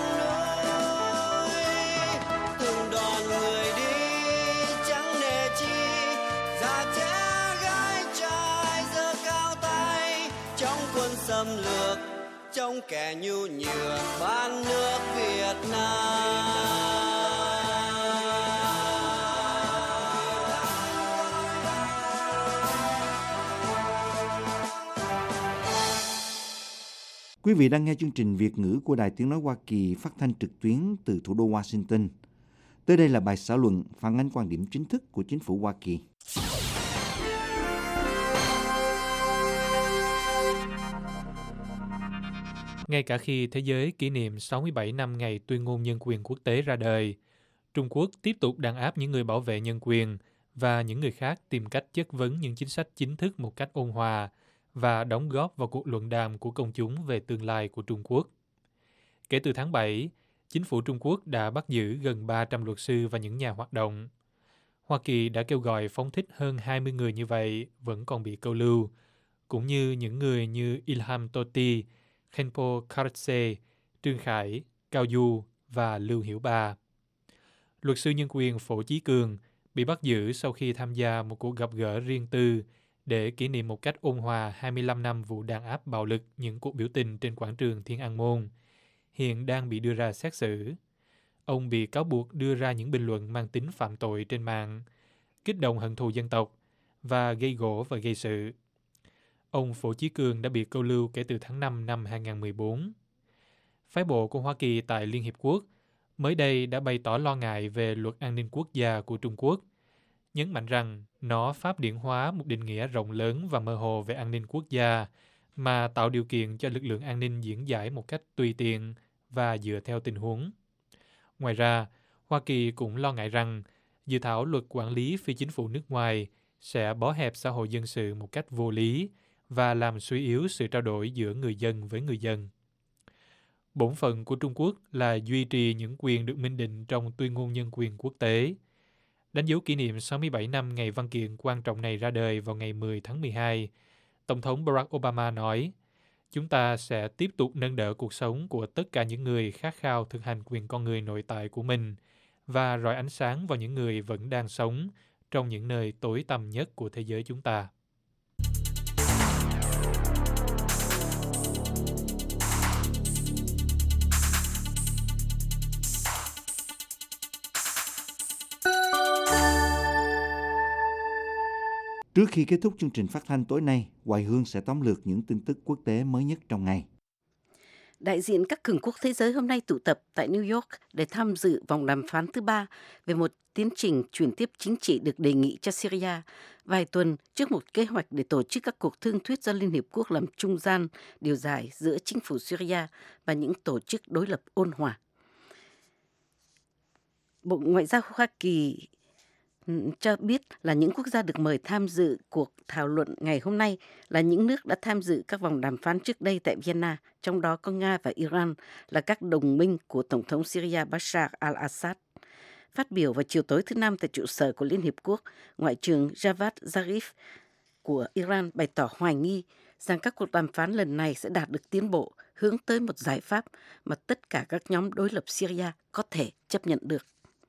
núi. Từng đoàn người đi chẳng nề chi, già trẻ gái trai giơ cao tay trong quân xâm lược, trong kẻ nhu nhược ban nước Việt Nam. Quý vị đang nghe chương trình Việt ngữ của Đài Tiếng Nói Hoa Kỳ phát thanh trực tuyến từ thủ đô Washington. Tới đây là bài xã luận phản ánh quan điểm chính thức của chính phủ Hoa Kỳ. Ngay cả khi thế giới kỷ niệm 67 năm ngày tuyên ngôn nhân quyền quốc tế ra đời, Trung Quốc tiếp tục đàn áp những người bảo vệ nhân quyền và những người khác tìm cách chất vấn những chính sách chính thức một cách ôn hòa và đóng góp vào cuộc luận đàm của công chúng về tương lai của Trung Quốc. Kể từ tháng 7, chính phủ Trung Quốc đã bắt giữ gần 300 luật sư và những nhà hoạt động. Hoa Kỳ đã kêu gọi phóng thích hơn 20 người như vậy vẫn còn bị câu lưu, cũng như những người như Ilham Tohti, Khenpo Kharatse, Trương Khải, Cao Du và Lưu Hiểu Ba. Luật sư nhân quyền Phổ Chí Cường bị bắt giữ sau khi tham gia một cuộc gặp gỡ riêng tư để kỷ niệm một cách ôn hòa 25 năm vụ đàn áp bạo lực những cuộc biểu tình trên quảng trường Thiên An Môn, hiện đang bị đưa ra xét xử. Ông bị cáo buộc đưa ra những bình luận mang tính phạm tội trên mạng, kích động hận thù dân tộc và gây gổ và gây sự. Ông Phổ Chí Cường đã bị câu lưu kể từ tháng 5 năm 2014. Phái bộ của Hoa Kỳ tại Liên Hiệp Quốc mới đây đã bày tỏ lo ngại về luật an ninh quốc gia của Trung Quốc, nhấn mạnh rằng nó pháp điển hóa một định nghĩa rộng lớn và mơ hồ về an ninh quốc gia mà tạo điều kiện cho lực lượng an ninh diễn giải một cách tùy tiện và dựa theo tình huống. Ngoài ra, Hoa Kỳ cũng lo ngại rằng dự thảo luật quản lý phi chính phủ nước ngoài sẽ bó hẹp xã hội dân sự một cách vô lý và làm suy yếu sự trao đổi giữa người dân với người dân. Bổn phận của Trung Quốc là duy trì những quyền được minh định trong Tuyên ngôn Nhân quyền Quốc tế. Đánh dấu kỷ niệm 67 năm ngày văn kiện quan trọng này ra đời vào ngày 10 tháng 12, Tổng thống Barack Obama nói, chúng ta sẽ tiếp tục nâng đỡ cuộc sống của tất cả những người khát khao thực hành quyền con người nội tại của mình và rọi ánh sáng vào những người vẫn đang sống trong những nơi tối tăm nhất của thế giới chúng ta. Trước khi kết thúc chương trình phát thanh tối nay, Hoài Hương sẽ tóm lược những tin tức quốc tế mới nhất trong ngày. Đại diện các cường quốc thế giới hôm nay tụ tập tại New York để tham dự vòng đàm phán thứ 3 về một tiến trình chuyển tiếp chính trị được đề nghị cho Syria, vài tuần trước một kế hoạch để tổ chức các cuộc thương thuyết do Liên Hiệp Quốc làm trung gian điều giải giữa chính phủ Syria và những tổ chức đối lập ôn hòa. Bộ Ngoại giao Hoa Kỳ cho biết là những quốc gia được mời tham dự cuộc thảo luận ngày hôm nay là những nước đã tham dự các vòng đàm phán trước đây tại Vienna, trong đó có Nga và Iran là các đồng minh của Tổng thống Syria Bashar al-Assad. Phát biểu vào chiều tối thứ Năm tại trụ sở của Liên Hiệp Quốc, Ngoại trưởng Javad Zarif của Iran bày tỏ hoài nghi rằng các cuộc đàm phán lần này sẽ đạt được tiến bộ hướng tới một giải pháp mà tất cả các nhóm đối lập Syria có thể chấp nhận được.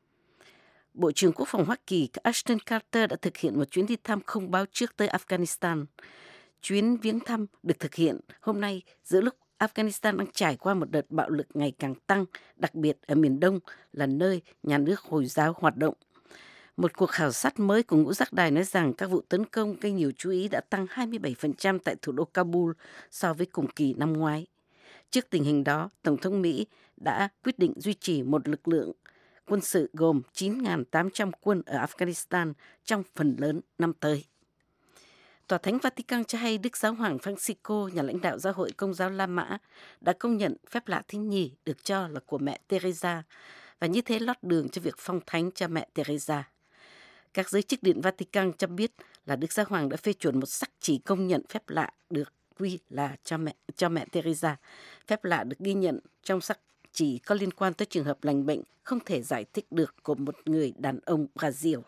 Bộ trưởng Quốc phòng Hoa Kỳ Ashton Carter đã thực hiện một chuyến đi thăm không báo trước tới Afghanistan. Chuyến viếng thăm được thực hiện hôm nay giữa lúc Afghanistan đang trải qua một đợt bạo lực ngày càng tăng, đặc biệt ở miền Đông là nơi nhà nước Hồi giáo hoạt động. Một cuộc khảo sát mới của Ngũ Giác Đài nói rằng các vụ tấn công gây nhiều chú ý đã tăng 27% tại thủ đô Kabul so với cùng kỳ năm ngoái. Trước tình hình đó, Tổng thống Mỹ đã quyết định duy trì một lực lượng quân sự gồm 9.800 quân ở Afghanistan trong phần lớn năm tới. Tòa Thánh Vatican cho hay Đức Giáo hoàng Francisco, nhà lãnh đạo giáo hội Công giáo La Mã, đã công nhận phép lạ thứ nhì được cho là của mẹ Teresa và như thế lót đường cho việc phong thánh cho mẹ Teresa. Các giới chức Điện Vatican cho biết là Đức Giáo hoàng đã phê chuẩn một sắc chỉ công nhận phép lạ được quy là cho mẹ Teresa. Phép lạ được ghi nhận trong sắc chỉ có liên quan tới trường hợp lành bệnh không thể giải thích được của một người đàn ông Brazil.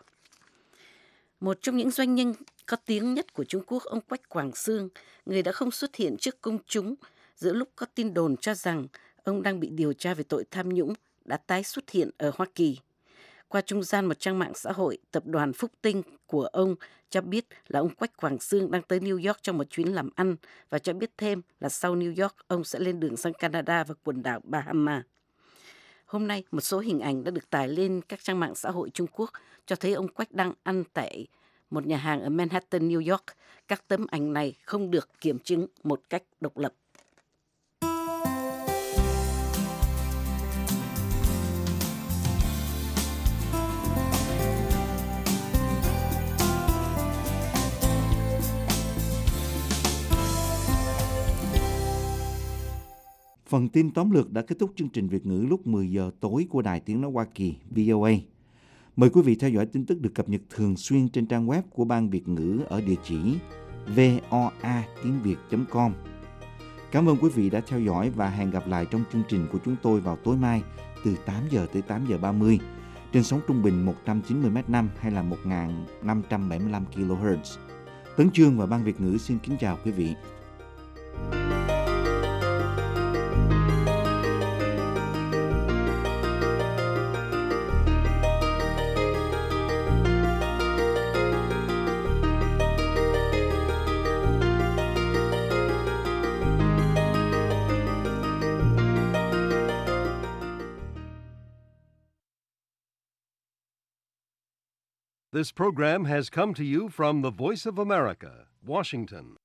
Một trong những doanh nhân có tiếng nhất của Trung Quốc, ông Quách Quảng Xương, người đã không xuất hiện trước công chúng giữa lúc có tin đồn cho rằng ông đang bị điều tra về tội tham nhũng, đã tái xuất hiện ở Hoa Kỳ. Qua trung gian một trang mạng xã hội, tập đoàn Phúc Tinh của ông cho biết là ông Quách Quảng Xương đang tới New York trong một chuyến làm ăn và cho biết thêm là sau New York, ông sẽ lên đường sang Canada và quần đảo Bahama. Hôm nay, một số hình ảnh đã được tải lên các trang mạng xã hội Trung Quốc cho thấy ông Quách đang ăn tại một nhà hàng ở Manhattan, New York. Các tấm ảnh này không được kiểm chứng một cách độc lập. Phần tin tóm lược đã kết thúc chương trình Việt ngữ lúc 10 giờ tối của Đài Tiếng Nói Hoa Kỳ, VOA. Mời quý vị theo dõi tin tức được cập nhật thường xuyên trên trang web của Ban Việt ngữ ở địa chỉ voatiếngviet.com. Cảm ơn quý vị đã theo dõi và hẹn gặp lại trong chương trình của chúng tôi vào tối mai từ 8 giờ tới 8 giờ 30 trên sóng trung bình 190 m5 hay là 1575 kHz. Tấn Chương và Ban Việt ngữ xin kính chào quý vị. This program has come to you from the Voice of America, Washington.